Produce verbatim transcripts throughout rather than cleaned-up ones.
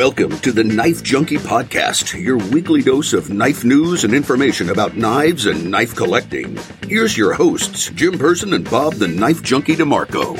Welcome to the Knife Junkie Podcast, your weekly dose of knife news and information about knives and knife collecting. Here's your hosts, Jim Person and Bob the Knife Junkie DeMarco.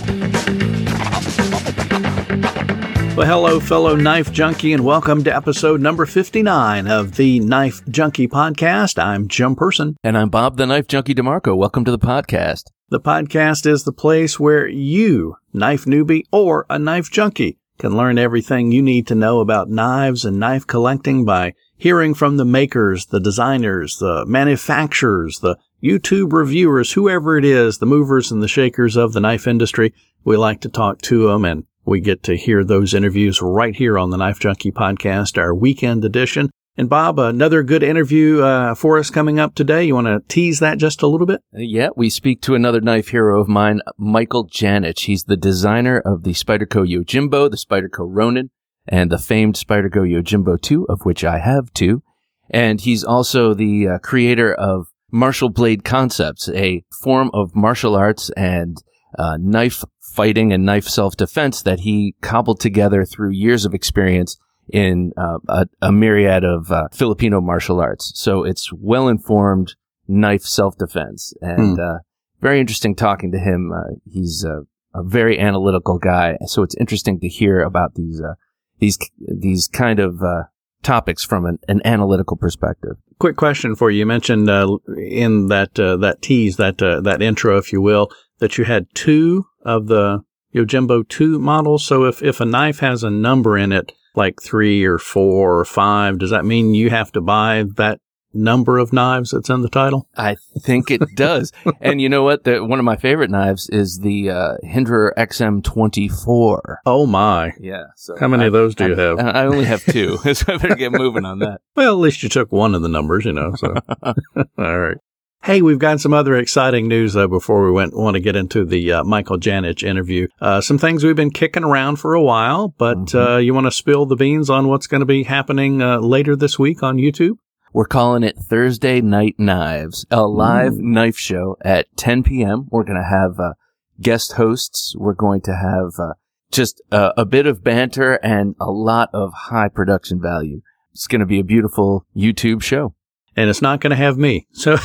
Well, hello, fellow Knife Junkie, and welcome to episode number fifty-nine of the Knife Junkie Podcast. I'm Jim Person. And I'm Bob the Knife Junkie DeMarco. Welcome to the podcast. The podcast is the place where you, knife newbie or a knife junkie, can learn everything you need to know about knives and knife collecting by hearing from the makers, the designers, the manufacturers, the YouTube reviewers, whoever it is, the movers and the shakers of the knife industry. We like to talk to them, and we get to hear those interviews right here on the Knife Junkie Podcast, our weekend edition. And Bob, another good interview uh, for us coming up today. You want to tease that just a little bit? Yeah, we speak to another knife hero of mine, Michael Janich. He's the designer of the Spyderco Yojimbo, the Spyderco Ronin, and the famed Spyderco Yojimbo two, of which I have two. And he's also the uh, creator of Martial Blade Concepts, a form of martial arts and uh, knife fighting and knife self-defense that he cobbled together through years of experience in uh, a, a myriad of uh, Filipino martial arts. So it's well-informed knife self-defense, and mm. uh, very interesting talking to him. Uh, he's a, a very analytical guy, so it's interesting to hear about these uh, these these kind of uh, topics from an, an analytical perspective. Quick question for you. You mentioned uh, in that uh, that tease, that uh, that intro, if you will, that you had two of the Yojimbo two models. So if, if a knife has a number in it, like three or four or five, does that mean you have to buy that number of knives that's in the title? I think it does. And you know what? The, one of my favorite knives is the uh, Hinderer X M twenty-four. Oh, my. Yeah. So How many I, of those do I, you have? I only have two, so I better get moving on that. Well, at least you took one of the numbers, you know. So, all right. Hey, we've got some other exciting news, though, before we went, want to get into the uh, Michael Janich interview. Uh, some things we've been kicking around for a while, but mm-hmm. uh, you want to spill the beans on what's going to be happening uh, later this week on YouTube? We're calling it Thursday Night Knives, a live mm. knife show at ten p.m. We're going to have uh, guest hosts. We're going to have uh, just uh, a bit of banter and a lot of high production value. It's going to be a beautiful YouTube show. And it's not going to have me. So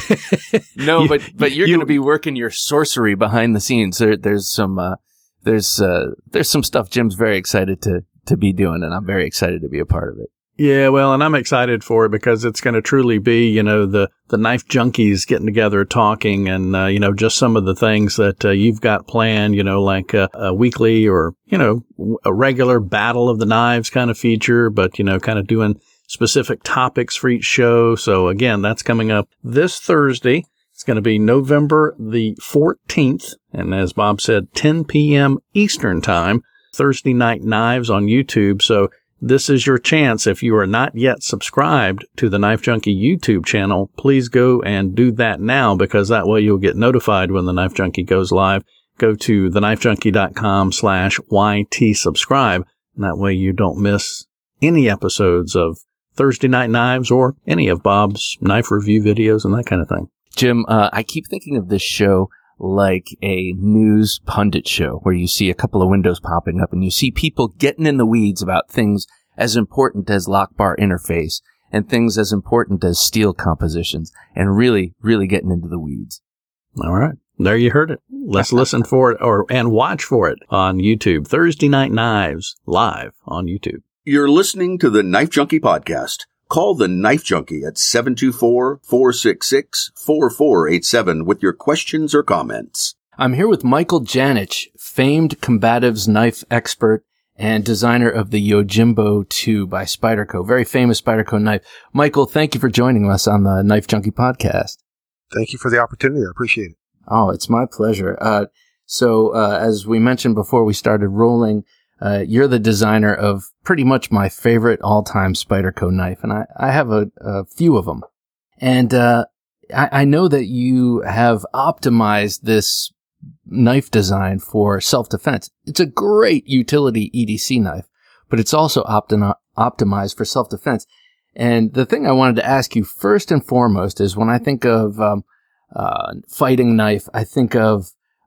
no, but but you're you, going to be working your sorcery behind the scenes. There, there's some uh, there's uh, there's some stuff Jim's very excited to to be doing, and I'm very excited to be a part of it. Yeah, well, and I'm excited for it because it's going to truly be, you know, the the knife junkies getting together, talking, and uh, you know, just some of the things that uh, you've got planned. You know, like a, a weekly or you know a regular battle of the knives kind of feature, but you know, kind of doing specific topics for each show. So again, that's coming up this Thursday. It's going to be November the fourteenth. And as Bob said, ten p.m. Eastern time, Thursday Night Knives on YouTube. So this is your chance. If you are not yet subscribed to the Knife Junkie YouTube channel, please go and do that now, because that way you'll get notified when the Knife Junkie goes live. Go to theknifejunkie.com slash YT subscribe. And that way you don't miss any episodes of Thursday Night Knives or any of Bob's knife review videos and that kind of thing. Jim, uh, I keep thinking of this show like a news pundit show where you see a couple of windows popping up and you see people getting in the weeds about things as important as lock bar interface and things as important as steel compositions, and really, really getting into the weeds. All right. There you heard it. Let's listen for it or and watch for it on YouTube. Thursday Night Knives live on YouTube. You're listening to the Knife Junkie Podcast. Call the Knife Junkie at seven two four, four six six, four four eight seven with your questions or comments. I'm here with Michael Janich, famed combatives knife expert and designer of the Yojimbo two by Spyderco, very famous Spyderco knife. Michael, thank you for joining us on the Knife Junkie Podcast. Thank you for the opportunity. I appreciate it. Oh, it's my pleasure. Uh, so, uh, as we mentioned before we started rolling, Uh, you're the designer of pretty much my favorite all-time Spyderco knife, and I, I have a, a few of them. And uh, I, I know that you have optimized this knife design for self-defense. It's a great utility E D C knife, but it's also opti- optimized for self-defense. And the thing I wanted to ask you first and foremost is when I think of um, uh, fighting knife, I think of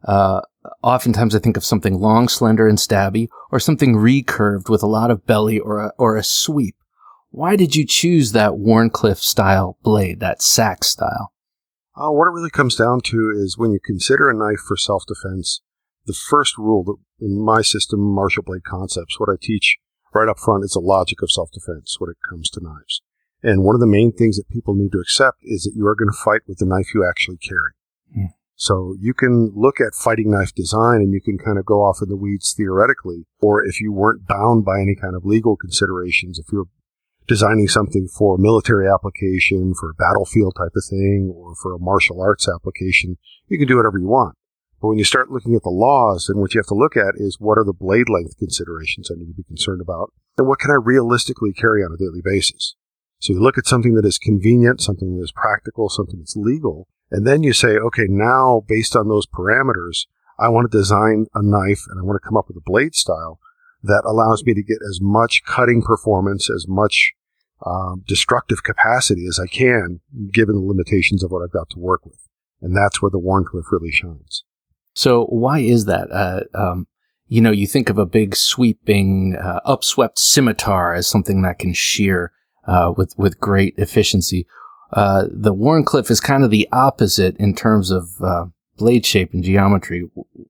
Uh, oftentimes I think of something long, slender, and stabby, or something recurved with a lot of belly or a, or a sweep. Why did you choose that Wharncliffe-style blade, that sax style? Uh, what it really comes down to is when you consider a knife for self-defense, the first rule that in my system, Martial Blade Concepts, what I teach right up front is the logic of self-defense when it comes to knives. And one of the main things that people need to accept is that you are going to fight with the knife you actually carry. Hmm. So you can look at fighting knife design and you can kind of go off in the weeds theoretically, or if you weren't bound by any kind of legal considerations, if you're designing something for a military application, for a battlefield type of thing, or for a martial arts application, you can do whatever you want. But when you start looking at the laws, then what you have to look at is what are the blade length considerations I need to be concerned about, and what can I realistically carry on a daily basis. So you look at something that is convenient, something that is practical, something that's legal, and then you say, okay, now based on those parameters, I want to design a knife and I want to come up with a blade style that allows me to get as much cutting performance, as much um, destructive capacity as I can, given the limitations of what I've got to work with. And that's where the Wharncliffe really shines. So why is that? Uh, um, you know, you think of a big sweeping, uh, upswept scimitar as something that can shear uh, with, with great efficiency. Uh, the Wharncliffe is kind of the opposite in terms of uh, blade shape and geometry.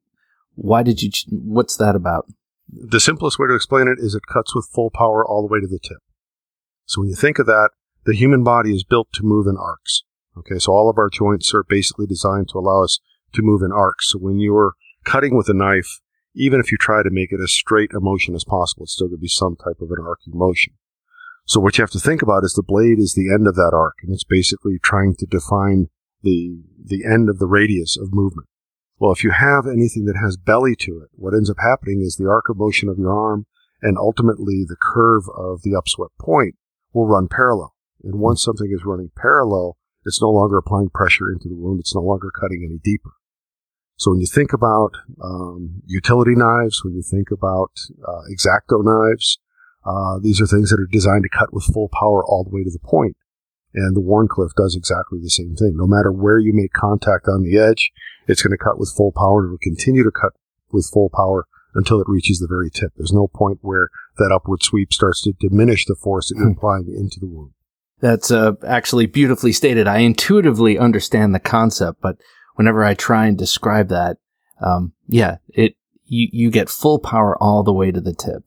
Why did you, ch- what's that about? The simplest way to explain it is it cuts with full power all the way to the tip. So when you think of that, the human body is built to move in arcs. Okay, so all of our joints are basically designed to allow us to move in arcs. So when you're cutting with a knife, even if you try to make it as straight a motion as possible, it's still going to be some type of an arcing motion. So what you have to think about is the blade is the end of that arc, and it's basically trying to define the the end of the radius of movement. Well, if you have anything that has belly to it, what ends up happening is the arc of motion of your arm and ultimately the curve of the upswept point will run parallel. And once something is running parallel, it's no longer applying pressure into the wound. It's no longer cutting any deeper. So when you think about um, utility knives, when you think about uh, X-Acto knives, uh, these are things that are designed to cut with full power all the way to the point. And the Wharncliffe does exactly the same thing. No matter where you make contact on the edge, it's going to cut with full power, and it will continue to cut with full power until it reaches the very tip. There's no point where that upward sweep starts to diminish the force that you're applying into the wound. That's uh, actually beautifully stated. I intuitively understand the concept, but whenever I try and describe that, um, yeah, it you, you get full power all the way to the tip.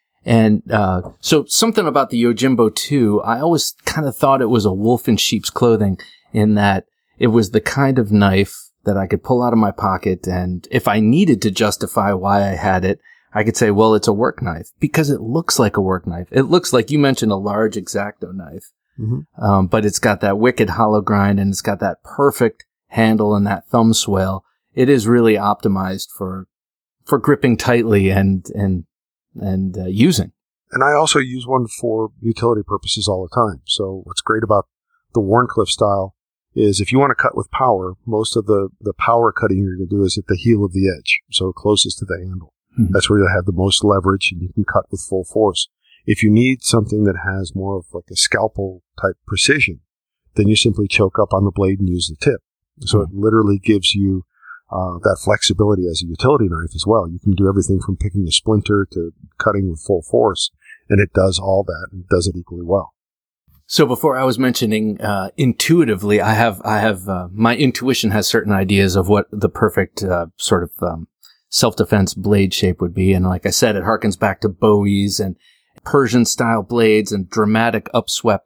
And uh, so something about the Yojimbo two, I always kind of thought it was a wolf in sheep's clothing in that it was the kind of knife that I could pull out of my pocket, and if I needed to justify why I had it, I could say, well, it's a work knife, because it looks like a work knife. It looks like, you mentioned, a large X-Acto knife, mm-hmm. um, but it's got that wicked hollow grind, and it's got that perfect handle and that thumb swale. It is really optimized for for gripping tightly and and and uh, using. And I also use one for utility purposes all the time. So what's great about the Wharncliffe style is if you want to cut with power, most of the, the power cutting you're going to do is at the heel of the edge, so closest to the handle. Mm-hmm. That's where you'll have the most leverage and you can cut with full force. If you need something that has more of like a scalpel type precision, then you simply choke up on the blade and use the tip. So mm-hmm. it literally gives you uh, that flexibility as a utility knife as well. You can do everything from picking a splinter to cutting with full force, and it does all that and does it equally well. So before I was mentioning uh, intuitively, I have I have uh, my intuition has certain ideas of what the perfect uh, sort of um, self-defense blade shape would be, and like I said, it harkens back to Bowies and Persian-style blades and dramatic upswept.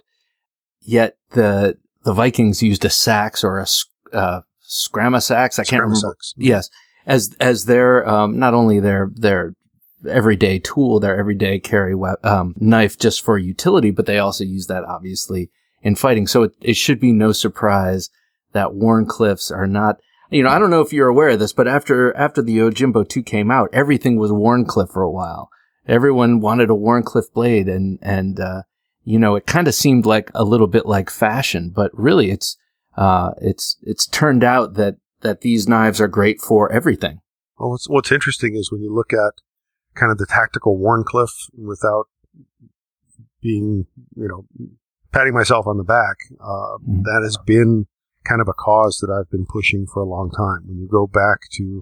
Yet the the Vikings used a sax or a uh, scrama sax. I can't remember. Yes, as as their um, not only their their everyday tool, their everyday carry um, knife just for utility, but they also use that obviously in fighting. So it, it should be no surprise that Wharncliffes are not, you know, I don't know if you're aware of this, but after, after the Yojimbo two came out, everything was Wharncliffe for a while. Everyone wanted a Wharncliffe blade, and, and, uh, you know, it kind of seemed like a little bit like fashion, but really it's, uh, it's, it's turned out that, that these knives are great for everything. Well, what's, what's interesting is when you look at kind of the tactical Wharncliffe without being, you know, patting myself on the back, uh, mm. that has been kind of a cause that I've been pushing for a long time. When you go back to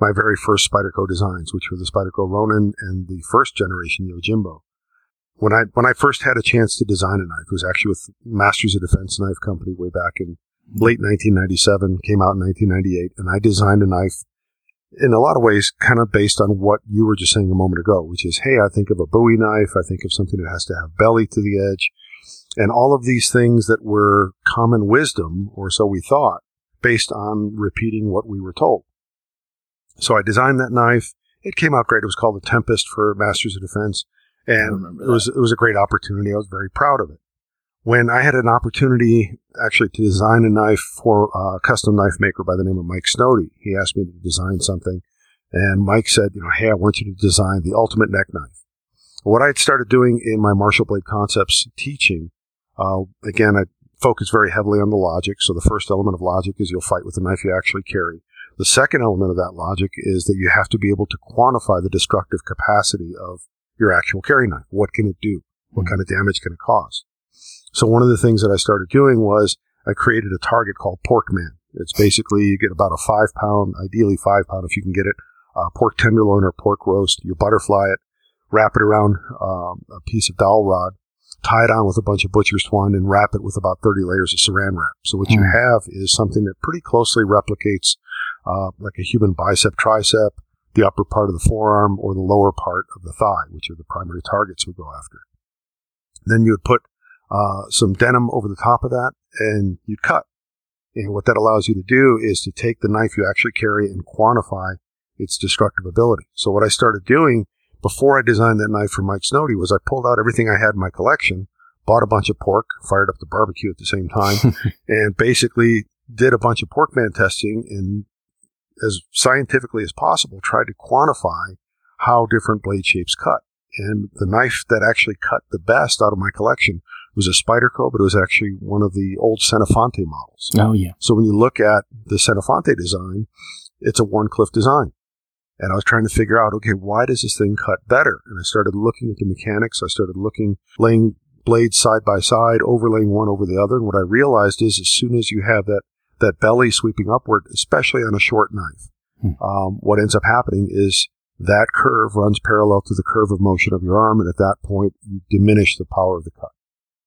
my very first Spyderco designs, which were the Spyderco Ronin and the first generation Yojimbo. When I when I first had a chance to design a knife, it was actually with Masters of Defense Knife Company way back in late nineteen ninety-seven, came out in nineteen ninety-eight, and I designed a knife in a lot of ways kind of based on what you were just saying a moment ago, which is, hey, I think of a Bowie knife, I think of something that has to have belly to the edge, and all of these things that were common wisdom, or so we thought, based on repeating what we were told. So I designed that knife. It came out great. It was called the Tempest for Masters of Defense, and it was it was a great opportunity. I was very proud of it. When I had an opportunity actually to design a knife for a custom knife maker by the name of Mike Snowdy, he asked me to design something, and Mike said, you know, hey, I want you to design the ultimate neck knife. What I had started doing in my Martial Blade Concepts teaching, uh, again, I focus very heavily on the logic. So the first element of logic is you'll fight with the knife you actually carry. The second element of that logic is that you have to be able to quantify the destructive capacity of your actual carry knife. What can it do? What mm-hmm. kind of damage can it cause? So one of the things that I started doing was I created a target called Pork Man. It's basically you get about a five pound, ideally five pound if you can get it, uh, pork tenderloin or pork roast. You butterfly it, wrap it around um, a piece of dowel rod, tie it on with a bunch of butcher's twine, and wrap it with about thirty layers of saran wrap. So what mm. you have is something that pretty closely replicates uh, like a human bicep, tricep, the upper part of the forearm, or the lower part of the thigh, which are the primary targets we go after. Then you would put uh, some denim over the top of that, and you'd cut. And what that allows you to do is to take the knife you actually carry and quantify its destructive ability. So what I started doing before I designed that knife for Mike Snowdy was I pulled out everything I had in my collection, bought a bunch of pork, fired up the barbecue at the same time, and basically did a bunch of pork man testing and as scientifically as possible tried to quantify how different blade shapes cut. And the knife that actually cut the best out of my collection was a Spyderco, but it was actually one of the old Senefonte models. Oh, yeah. So when you look at the Senefonte design, it's a Wharncliffe design. And I was trying to figure out, okay, why does this thing cut better? And I started looking at the mechanics. I started looking, laying blades side by side, overlaying one over the other. And what I realized is as soon as you have that, that belly sweeping upward, especially on a short knife, hmm. um, what ends up happening is that curve runs parallel to the curve of motion of your arm. And at that point, you diminish the power of the cut.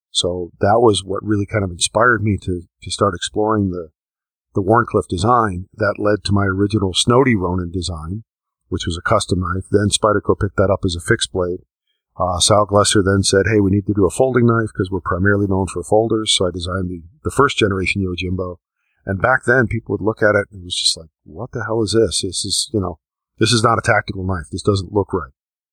So that was what really kind of inspired me to, to start exploring the, the Wharncliffe design that led to my original Snowdy Ronin design, which was a custom knife. Then Spyderco picked that up as a fixed blade. Uh, Sal Glesser then said, hey, we need to do a folding knife because we're primarily known for folders. So I designed the, the first generation Yojimbo. And back then people would look at it and it was just like, what the hell is this? This is, you know, this is not a tactical knife. This doesn't look right.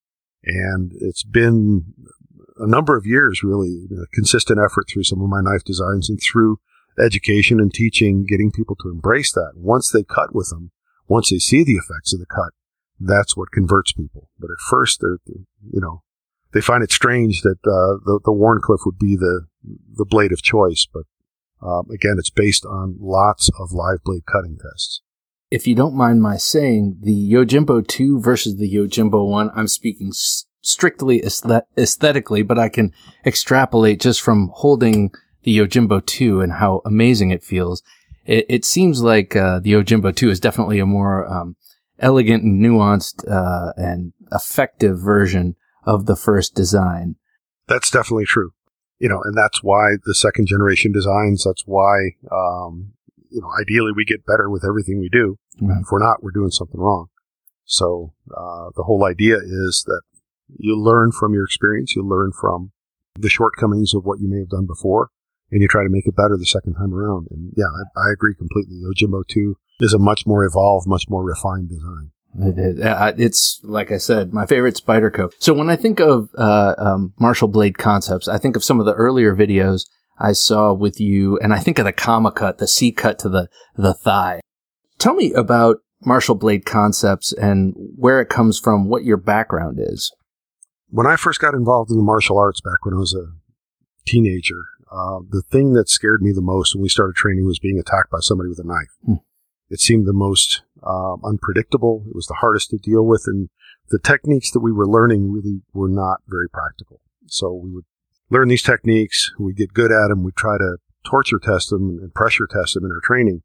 And it's been a number of years, really, a consistent effort through some of my knife designs and through education and teaching, getting people to embrace that. Once they cut with them, once they see the effects of the cut, that's what converts people. But at first, they're, you know, they find it strange that uh, the, the Wharncliffe would be the the blade of choice. But um, again, it's based on lots of live blade cutting tests. If you don't mind my saying, the Yojimbo two versus the Yojimbo one, I'm speaking s- strictly aesthet- aesthetically, but I can extrapolate just from holding the Yojimbo two and how amazing it feels. It, it seems like uh, the Yojimbo two is definitely a more um, elegant and nuanced uh, and effective version of the first design. That's definitely true. You know, and that's why the second generation designs, that's why, um, you know, ideally we get better with everything we do. Right. If we're not, we're doing something wrong. So uh, the whole idea is that you learn from your experience, you learn from the shortcomings of what you may have done before, and you try to make it better the second time around. And yeah, I, I agree completely. Yojimbo two is a much more evolved, much more refined design. It is. It's, like I said, my favorite Spyderco. So when I think of uh, um, Martial Blade Concepts, I think of some of the earlier videos I saw with you, and I think of the comma cut, the C cut to the, the thigh. Tell me about Martial Blade Concepts and where it comes from, what your background is. When I first got involved in the martial arts back when I was a teenager, uh, the thing that scared me the most when we started training was being attacked by somebody with a knife. Hmm. It seemed the most um, unpredictable. It was the hardest to deal with, and the techniques that we were learning really were not very practical. So we would learn these techniques, we'd get good at them, we'd try to torture test them and pressure test them in our training,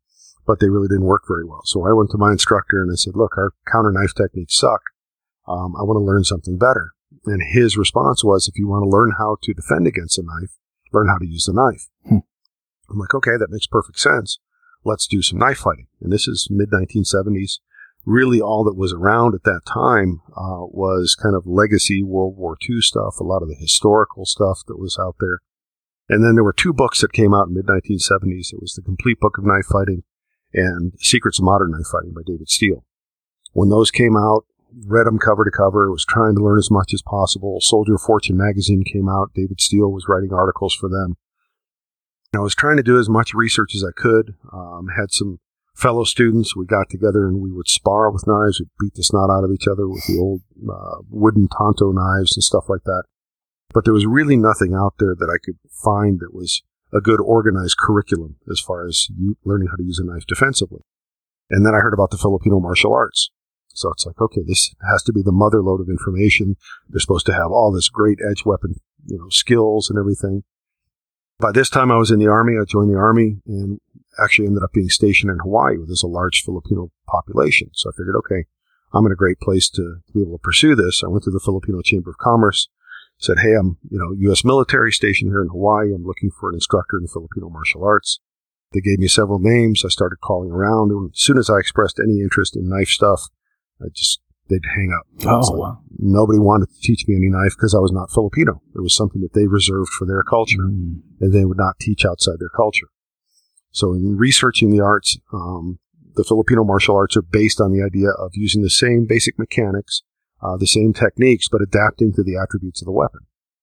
but they really didn't work very well. So I went to my instructor and I said, look, our counter knife techniques suck. Um, I want to learn something better. And his response was, if you want to learn how to defend against a knife, learn how to use the knife. Hmm. I'm like, okay, that makes perfect sense. Let's do some knife fighting. And this is mid nineteen seventies. Really all that was around at that time uh, was kind of legacy World War Two stuff, a lot of the historical stuff that was out there. And then there were two books that came out in mid nineteen seventies. It was The Complete Book of Knife Fighting and Secrets of Modern Knife Fighting by David Steele. When those came out, read them cover to cover, was trying to learn as much as possible. Soldier of Fortune magazine came out. David Steele was writing articles for them. And I was trying to do as much research as I could. Um, had some fellow students. We got together and we would spar with knives. We'd beat the snot out of each other with the old uh, wooden Tonto knives and stuff like that. But there was really nothing out there that I could find that was a good organized curriculum as far as you learning how to use a knife defensively. And then I heard about the Filipino martial arts. So it's like, okay, this has to be the mother lode of information. They're supposed to have all this great edge weapon, you know, skills and everything. By this time I was in the Army. I joined the Army and actually ended up being stationed in Hawaii, where there's a large Filipino population. So I figured, okay, I'm in a great place to, to be able to pursue this. I went to the Filipino Chamber of Commerce, said, hey, I'm, you know, U S military stationed here in Hawaii. I'm looking for an instructor in the Filipino martial arts. They gave me several names. I started calling around. And as soon as I expressed any interest in knife stuff, I just, they'd hang up. Oh, like, wow. Nobody wanted to teach me any knife because I was not Filipino. It was something that they reserved for their culture, mm. and they would not teach outside their culture. So in researching the arts, um, the Filipino martial arts are based on the idea of using the same basic mechanics, uh, the same techniques, but adapting to the attributes of the weapon.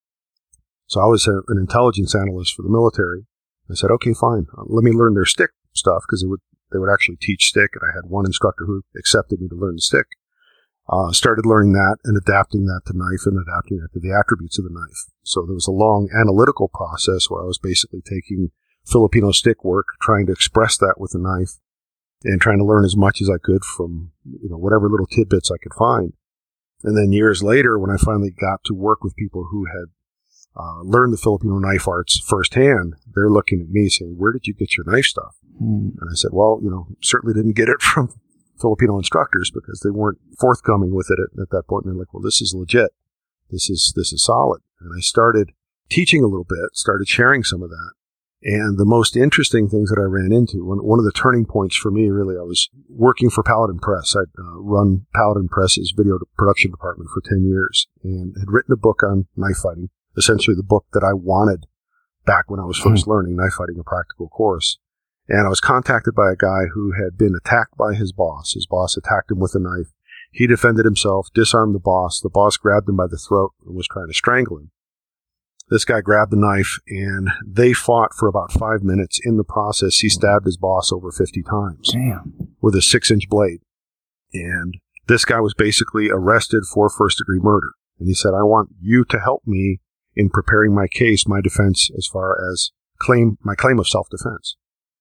So I was a, an intelligence analyst for the military. I said, okay, fine. Uh, let me learn their stick stuff, because they would, they would actually teach stick, and I had one instructor who accepted me to learn the stick. Uh, started learning that and adapting that to knife and adapting that to the attributes of the knife. So there was a long analytical process where I was basically taking Filipino stick work, trying to express that with a knife, and trying to learn as much as I could from, you know, whatever little tidbits I could find. And then years later, when I finally got to work with people who had uh, learned the Filipino knife arts firsthand, they're looking at me saying, where did you get your knife stuff? Mm. And I said, well, you know, certainly didn't get it from Filipino instructors, because they weren't forthcoming with it at, at that point. And they're like, well, this is legit. This is, this is solid. And I started teaching a little bit, started sharing some of that. And the most interesting things that I ran into, one, one of the turning points for me, really, I was working for Paladin Press. I'd uh, run Paladin Press's video production department for ten years and had written a book on knife fighting, essentially the book that I wanted back when I was first mm-hmm. learning Knife Fighting, a Practical Course. And I was contacted by a guy who had been attacked by his boss. His boss attacked him with a knife. He defended himself, disarmed the boss. The boss grabbed him by the throat and was trying to strangle him. This guy grabbed the knife, and they fought for about five minutes. In the process, he stabbed his boss over fifty times. Damn. With a six-inch blade. And this guy was basically arrested for first-degree murder. And he said, I want you to help me in preparing my case, my defense, as far as claim my claim of self-defense.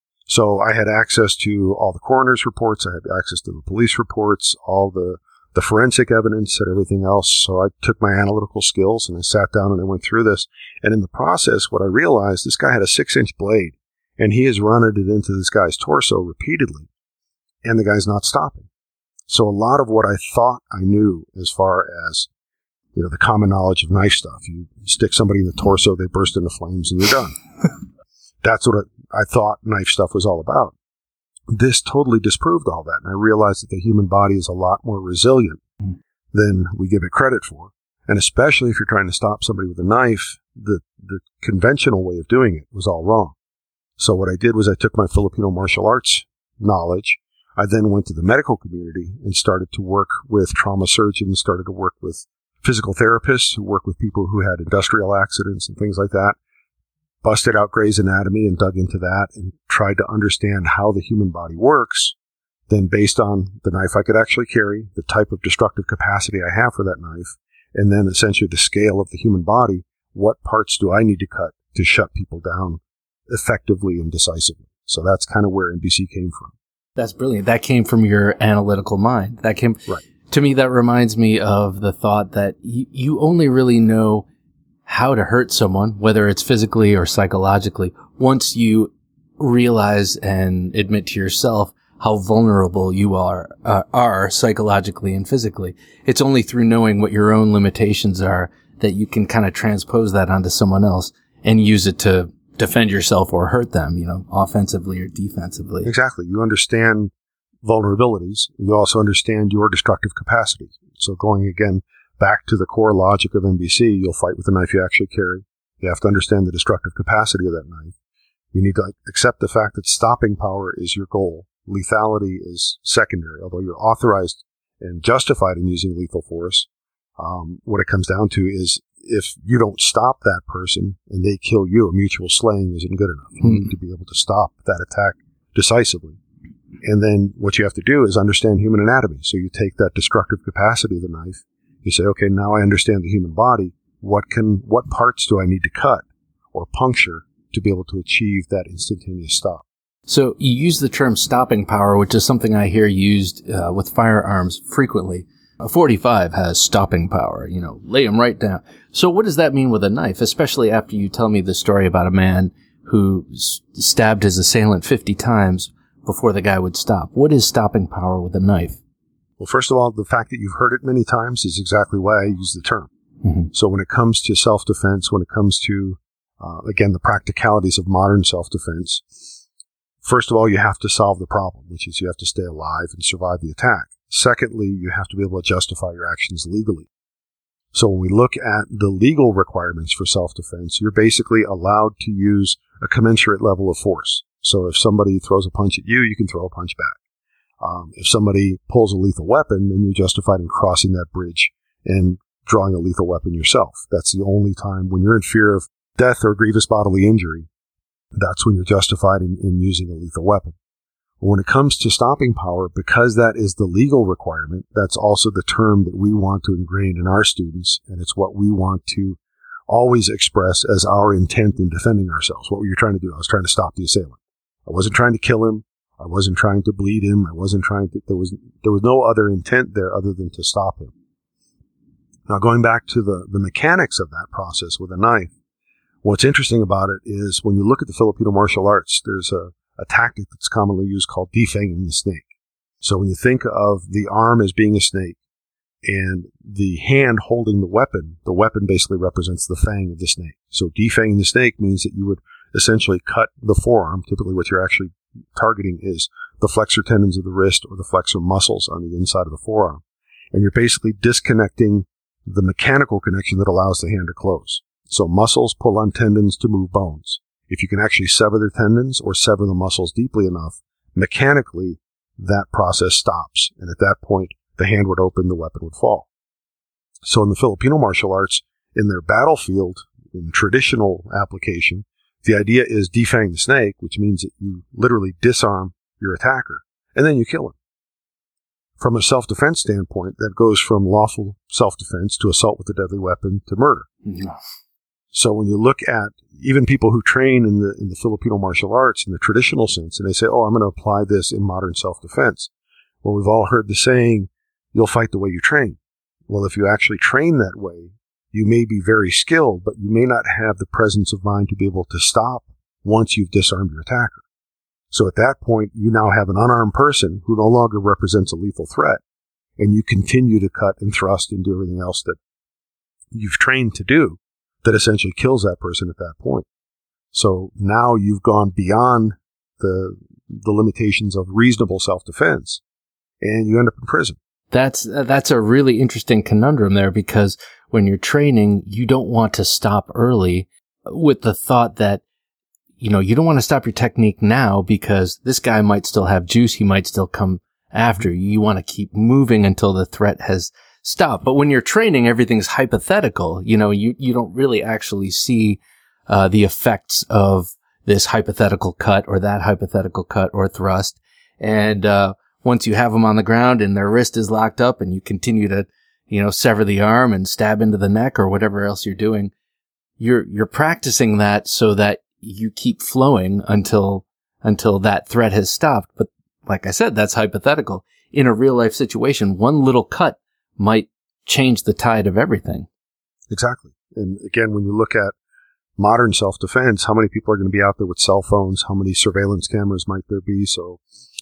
So I had access to all the coroner's reports. I had access to the police reports, all the, the forensic evidence and everything else. So I took my analytical skills and I sat down and I went through this. And in the process, what I realized, this guy had a six-inch blade, and he has run it into this guy's torso repeatedly, and the guy's not stopping. So a lot of what I thought I knew as far as, you know, the common knowledge of knife stuff, you stick somebody in the torso, they burst into flames, and you're done. That's what I, I thought knife stuff was all about. This totally disproved all that, and I realized that the human body is a lot more resilient than we give it credit for. And especially if you're trying to stop somebody with a knife, the, the conventional way of doing it was all wrong. So what I did was I took my Filipino martial arts knowledge. I then went to the medical community and started to work with trauma surgeons, started to work with physical therapists who work with people who had industrial accidents and things like that. Busted out Gray's Anatomy and dug into that and tried to understand how the human body works. Then based on the knife I could actually carry, the type of destructive capacity I have for that knife, and then essentially the scale of the human body, what parts do I need to cut to shut people down effectively and decisively? So that's kind of where N B C came from. That's brilliant. That came from your analytical mind. That came, right. To me, that reminds me of the thought that you, you only really know how to hurt someone, whether it's physically or psychologically, once you realize and admit to yourself how vulnerable you are, uh, are psychologically and physically. It's only through knowing what your own limitations are that you can kind of transpose that onto someone else and use it to defend yourself or hurt them, you know, offensively or defensively. Exactly. You understand vulnerabilities. You also understand your destructive capacity. So going again back to the core logic of N B C, you'll fight with the knife you actually carry. You have to understand the destructive capacity of that knife. You need to accept the fact that stopping power is your goal. Lethality is secondary, although you're authorized and justified in using lethal force. Um, what it comes down to is if you don't stop that person and they kill you, a mutual slaying isn't good enough. You Hmm. need to be able to stop that attack decisively. And then what you have to do is understand human anatomy. So you take that destructive capacity of the knife. You say, okay, now I understand the human body. What can, what parts do I need to cut or puncture to be able to achieve that instantaneous stop? So you use the term stopping power, which is something I hear used uh, with firearms frequently. A forty-five has stopping power, you know, lay them right down. So what does that mean with a knife, especially after you tell me the story about a man who s- stabbed his assailant fifty times before the guy would stop? What is stopping power with a knife? Well, first of all, the fact that you've heard it many times is exactly why I use the term. Mm-hmm. So when it comes to self-defense, when it comes to, uh, again, the practicalities of modern self-defense, first of all, you have to solve the problem, which is you have to stay alive and survive the attack. Secondly, you have to be able to justify your actions legally. So when we look at the legal requirements for self-defense, you're basically allowed to use a commensurate level of force. So if somebody throws a punch at you, you can throw a punch back. Um, if somebody pulls a lethal weapon, then you're justified in crossing that bridge and drawing a lethal weapon yourself. That's the only time when you're in fear of death or grievous bodily injury. That's when you're justified in, in using a lethal weapon. When it comes to stopping power, because that is the legal requirement, that's also the term that we want to ingrain in our students, and it's what we want to always express as our intent in defending ourselves. What were you trying to do? I was trying to stop the assailant. I wasn't trying to kill him. I wasn't trying to bleed him. I wasn't trying to, there was, there was no other intent there other than to stop him. Now, going back to the, the mechanics of that process with a knife, what's interesting about it is when you look at the Filipino martial arts, there's a, a tactic that's commonly used called defanging the snake. So when you think of the arm as being a snake and the hand holding the weapon, the weapon basically represents the fang of the snake. So defanging the snake means that you would essentially cut the forearm. Typically what you're actually targeting is the flexor tendons of the wrist or the flexor muscles on the inside of the forearm. And you're basically disconnecting the mechanical connection that allows the hand to close. So muscles pull on tendons to move bones. If you can actually sever the tendons or sever the muscles deeply enough, mechanically, that process stops. And at that point, the hand would open, the weapon would fall. So in the Filipino martial arts, in their battlefield, in traditional application, the idea is defang the snake, which means that you literally disarm your attacker, and then you kill him. From a self-defense standpoint, that goes from lawful self-defense to assault with a deadly weapon to murder. Mm-hmm. So when you look at even people who train in the in the Filipino martial arts in the traditional sense, and they say, oh, I'm going to apply this in modern self-defense. Well, we've all heard the saying, you'll fight the way you train. Well, if you actually train that way, you may be very skilled, but you may not have the presence of mind to be able to stop once you've disarmed your attacker. So at that point, you now have an unarmed person who no longer represents a lethal threat, and you continue to cut and thrust and do everything else that you've trained to do that essentially kills that person at that point. So now you've gone beyond the the limitations of reasonable self-defense, and you end up in prison. That's uh, that's a really interesting conundrum there, because when you're training, you don't want to stop early with the thought that, you know, you don't want to stop your technique now because this guy might still have juice. He might still come after you. You want to keep moving until the threat has stopped. But when you're training, everything's hypothetical. You know, you, you don't really actually see uh, the effects of this hypothetical cut or that hypothetical cut or thrust. And uh once you have them on the ground and their wrist is locked up and you continue to, you know, sever the arm and stab into the neck or whatever else you're doing, you're, you're practicing that so that you keep flowing until, until that threat has stopped. But like I said, that's hypothetical. In a real life situation, one little cut might change the tide of everything. Exactly. And again, when you look at modern self-defense, how many people are going to be out there with cell phones? How many surveillance cameras might there be? So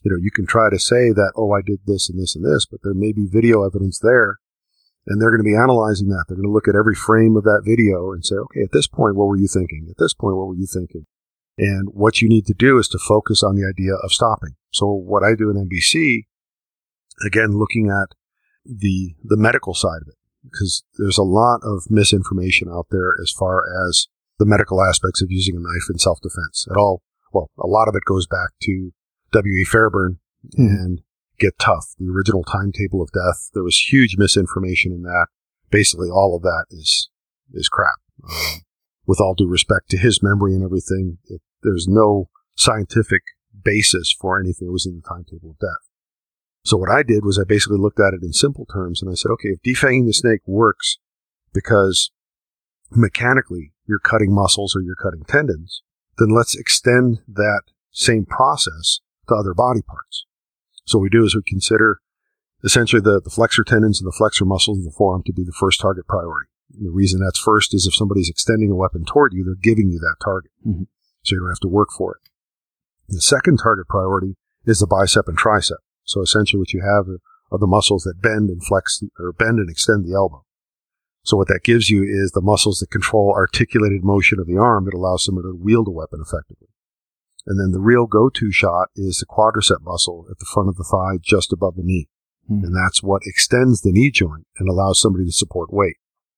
You know, you can try to say that, oh, I did this and this and this, but there may be video evidence there, and they're going to be analyzing that. They're going to look at every frame of that video and say, okay, at this point, what were you thinking? At this point, what were you thinking? And what you need to do is to focus on the idea of stopping. So what I do in N B C, again, looking at the the medical side of it, because there's a lot of misinformation out there as far as the medical aspects of using a knife in self-defense. It all, well, a lot of it goes back to W E Fairbairn mm. and Get Tough, the original timetable of death. There was huge misinformation in that. Basically, all of that is is crap. Um, with all due respect to his memory and everything, it, there's no scientific basis for anything that was in the timetable of death. So what I did was I basically looked at it in simple terms, and I said, okay, if defanging the snake works because mechanically you're cutting muscles or you're cutting tendons, then let's extend that same process to other body parts. So what we do is we consider essentially the, the flexor tendons and the flexor muscles of the forearm to be the first target priority. And the reason that's first is if somebody's extending a weapon toward you, they're giving you that target. Mm-hmm. So you don't have to work for it. The second target priority is the bicep and tricep. So essentially what you have are the muscles that bend and flex, or bend and extend the elbow. So what that gives you is the muscles that control articulated motion of the arm that allows someone to wield a weapon effectively. And then the real go-to shot is the quadricep muscle at the front of the thigh just above the knee. Mm-hmm. And that's what extends the knee joint and allows somebody to support weight.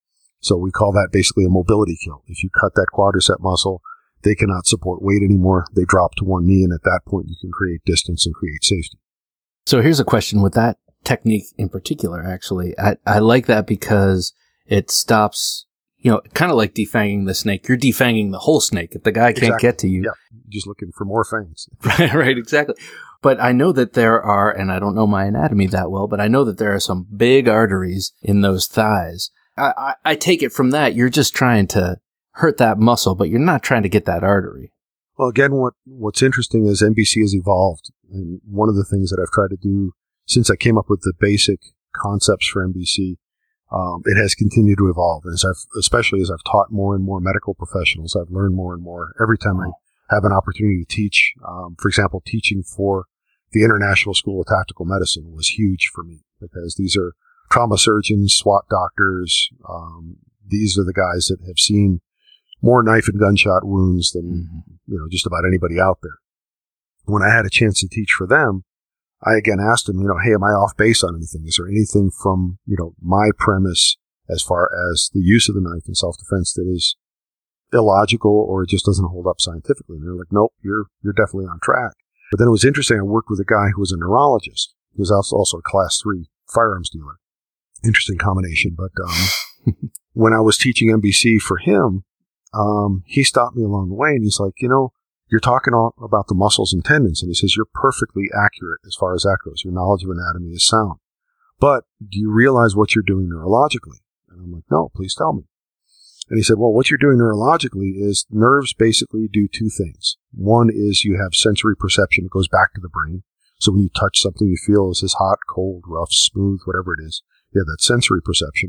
So we call that basically a mobility kill. If you cut that quadricep muscle, they cannot support weight anymore. They drop to one knee, and at that point you can create distance and create safety. So here's a question with that technique in particular, actually. I, I like that because it stops, you know, kind of like defanging the snake. You're defanging the whole snake. If the guy can't exactly. get to you. Yeah, just looking for more fangs. Right, right, exactly. But I know that there are, and I don't know my anatomy that well, but I know that there are some big arteries in those thighs. I, I, I take it from that, you're just trying to hurt that muscle, but you're not trying to get that artery. Well, again, what, what's interesting is N B C has evolved. And one of the things that I've tried to do since I came up with the basic concepts for N B C, um, it has continued to evolve. As I've, especially as I've taught more and more medical professionals, I've learned more and more every time I have an opportunity to teach. Um, for example, teaching for the International School of Tactical Medicine was huge for me because these are trauma surgeons, SWAT doctors. Um, these are the guys that have seen more knife and gunshot wounds than, mm-hmm. you know, just about anybody out there. When I had a chance to teach for them, I again asked them, you know, hey, am I off base on anything? Is there anything from, you know, my premise as far as the use of the knife in self-defense that is illogical or it just doesn't hold up scientifically? And they're like, nope, you're, you're definitely on track. But then it was interesting. I worked with a guy who was a neurologist. He was also, also a class three firearms dealer. Interesting combination. But, um, when I was teaching N B C for him, um, he stopped me along the way and he's like, you know, you're talking all about the muscles and tendons. And he says, you're perfectly accurate as far as that goes. Your knowledge of anatomy is sound. But do you realize what you're doing neurologically? And I'm like, no, please tell me. And he said, well, what you're doing neurologically is nerves basically do two things. One is you have sensory perception that goes back to the brain. So when you touch something, you feel is this hot, cold, rough, smooth, whatever it is. You have that sensory perception.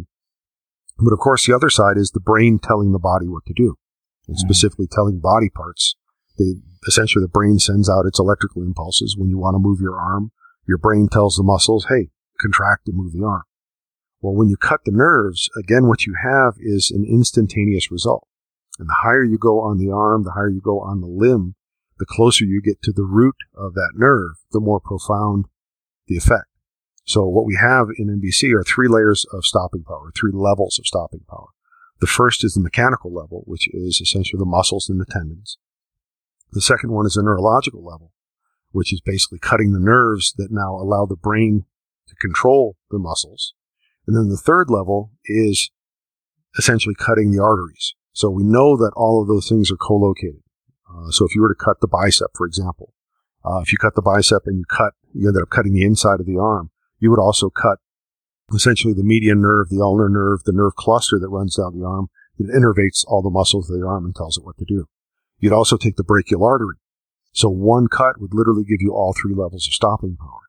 But of course, the other side is the brain telling the body what to do, and mm-hmm. specifically telling body parts. They, essentially, the brain sends out its electrical impulses. When you want to move your arm, your brain tells the muscles, hey, contract and move the arm. Well, when you cut the nerves, again, what you have is an instantaneous result. And the higher you go on the arm, the higher you go on the limb, the closer you get to the root of that nerve, the more profound the effect. So what we have in N B C are three layers of stopping power, three levels of stopping power. The first is the mechanical level, which is essentially the muscles and the tendons. The second one is a neurological level, which is basically cutting the nerves that now allow the brain to control the muscles. And then the third level is essentially cutting the arteries. So we know that all of those things are co-located. Uh, so if you were to cut the bicep, for example, uh, if you cut the bicep and you cut, you ended up cutting the inside of the arm, you would also cut essentially the median nerve, the ulnar nerve, the nerve cluster that runs down the arm that innervates all the muscles of the arm and tells it what to do. You'd also take the brachial artery. So one cut would literally give you all three levels of stopping power.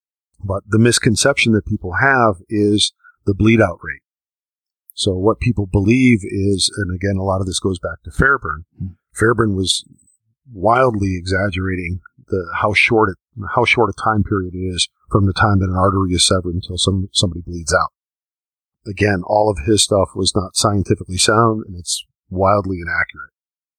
But the misconception that people have is the bleed out rate. So what people believe is, and again, a lot of this goes back to Fairbairn. Mm-hmm. Fairbairn was wildly exaggerating the how short it how short a time period it is from the time that an artery is severed until some somebody bleeds out. Again, all of his stuff was not scientifically sound, and it's wildly inaccurate.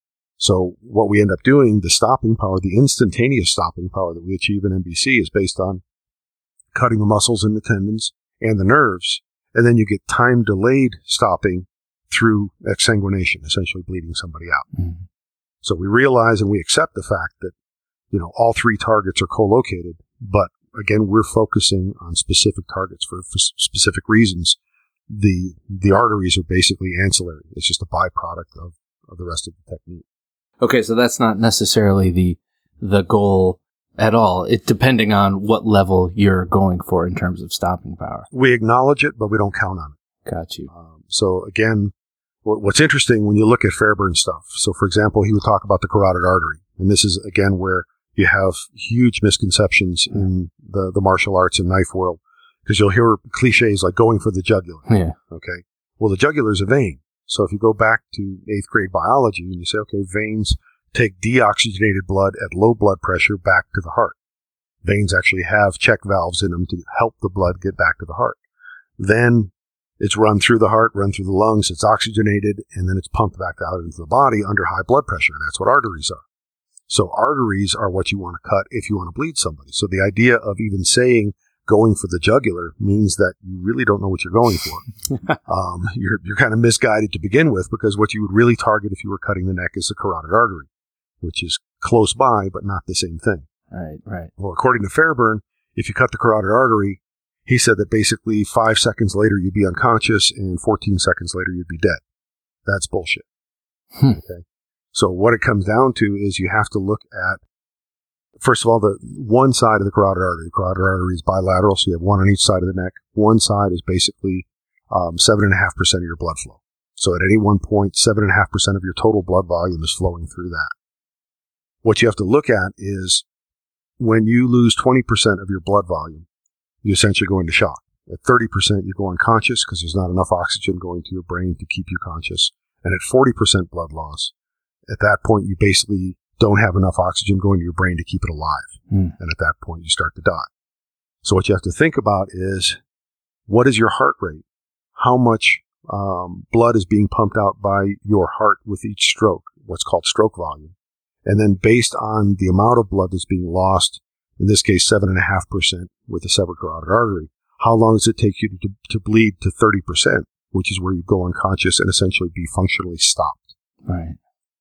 So what we end up doing, the stopping power, the instantaneous stopping power that we achieve in N B C is based on cutting the muscles and the tendons and the nerves, and then you get time-delayed stopping through exsanguination, essentially bleeding somebody out. Mm-hmm. So we realize and we accept the fact that, you know, all three targets are co-located, but again, we're focusing on specific targets for, for specific reasons. The the arteries are basically ancillary. It's just a byproduct of, of the rest of the technique. Okay, so that's not necessarily the the goal at all. It depending on what level you're going for in terms of stopping power. We acknowledge it, but we don't count on it. Got you. Um, so again, what, what's interesting when you look at Fairbairn stuff. So for example, he would talk about the carotid artery, and this is again where you have huge misconceptions in the the martial arts and knife world, because you'll hear cliches like going for the jugular. Yeah. Okay. Well, the jugular is a vein. So if you go back to eighth grade biology and you say, okay, veins take deoxygenated blood at low blood pressure back to the heart. Veins actually have check valves in them to help the blood get back to the heart. Then it's run through the heart, run through the lungs, it's oxygenated, and then it's pumped back out into the body under high blood pressure. That's what arteries are. So arteries are what you want to cut if you want to bleed somebody. So the idea of even saying going for the jugular means that you really don't know what you're going for. um, you're you're kind of misguided to begin with, because what you would really target if you were cutting the neck is the carotid artery, which is close by but not the same thing. Right, right. Well, according to Fairbairn, if you cut the carotid artery, he said that basically five seconds later you'd be unconscious and fourteen seconds later you'd be dead. That's bullshit. Hmm. Okay. So what it comes down to is you have to look at, first of all, the one side of the carotid artery. The carotid artery is bilateral, so you have one on each side of the neck. One side is basically um, seven point five percent of your blood flow. So at any one point, seven point five percent of your total blood volume is flowing through that. What you have to look at is when you lose twenty percent of your blood volume, you essentially go into shock. At thirty percent, you go unconscious because there's not enough oxygen going to your brain to keep you conscious. And at forty percent blood loss, at that point, you basically don't have enough oxygen going to your brain to keep it alive. Mm. And at that point, you start to die. So what you have to think about is, what is your heart rate? How much um, blood is being pumped out by your heart with each stroke, what's called stroke volume. And then based on the amount of blood that's being lost, in this case, seven point five percent with a severed carotid artery, how long does it take you to, to bleed to thirty percent, which is where you go unconscious and essentially be functionally stopped. Right.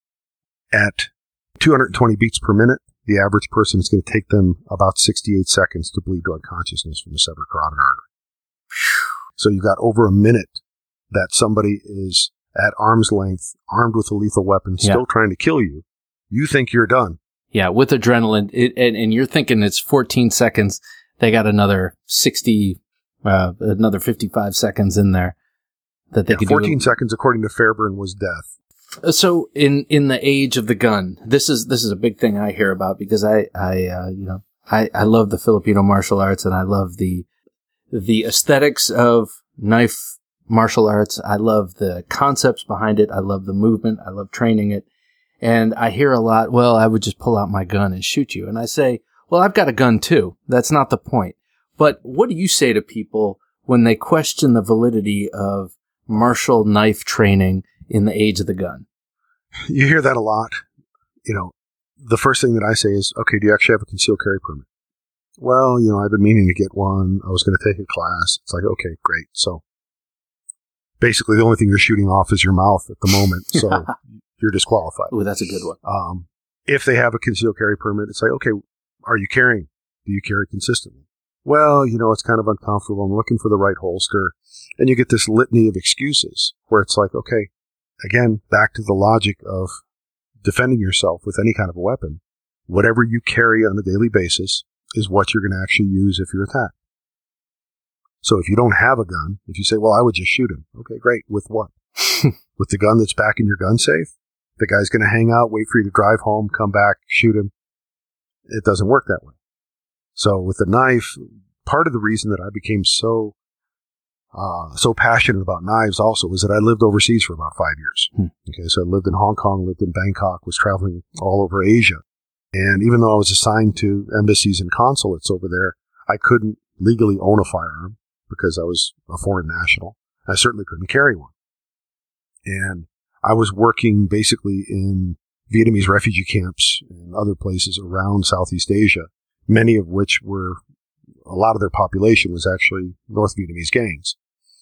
At two hundred twenty beats per minute, the average person is going to take them about sixty-eight seconds to bleed to unconsciousness from a severed carotid artery. So you've got over a minute that somebody is at arm's length, armed with a lethal weapon, still yeah. trying to kill you. You think you're done. Yeah, with adrenaline, it, and, and you're thinking it's fourteen seconds. They got another sixty, uh, another fifty-five seconds in there that they yeah, could fourteen do. seconds, according to Fairbairn, was death. So in, in the age of the gun, this is this is a big thing I hear about, because I I uh, you know I, I love the Filipino martial arts, and I love the the aesthetics of knife martial arts. I love the concepts behind it. I love the movement. I love training it. And I hear a lot, well, I would just pull out my gun and shoot you. And I say, well, I've got a gun too. That's not the point. But what do you say to people when they question the validity of martial knife training in the age of the gun? You hear that a lot. You know, the first thing that I say is, okay, do you actually have a concealed carry permit? Well, you know, I've been meaning to get one. I was going to take a class. It's like, okay, great. So basically the only thing you're shooting off is your mouth at the moment. So you're disqualified. Oh, that's a good one. Um, if they have a concealed carry permit, it's like, okay, are you carrying? Do you carry consistently? Well, you know, it's kind of uncomfortable. I'm looking for the right holster. And you get this litany of excuses where it's like, okay, again, back to the logic of defending yourself with any kind of a weapon. Whatever you carry on a daily basis is what you're going to actually use if you're attacked. So if you don't have a gun, if you say, well, I would just shoot him. Okay, great. With what? With the gun that's back in your gun safe? The guy's going to hang out, wait for you to drive home, come back, shoot him. It doesn't work that way. So with the knife, part of the reason that I became so uh, so passionate about knives also was that I lived overseas for about five years. Hmm. Okay, so I lived in Hong Kong, lived in Bangkok, was traveling all over Asia. And even though I was assigned to embassies and consulates over there, I couldn't legally own a firearm because I was a foreign national. I certainly couldn't carry one. And I was working basically in Vietnamese refugee camps and other places around Southeast Asia, many of which were, a lot of their population was actually North Vietnamese gangs.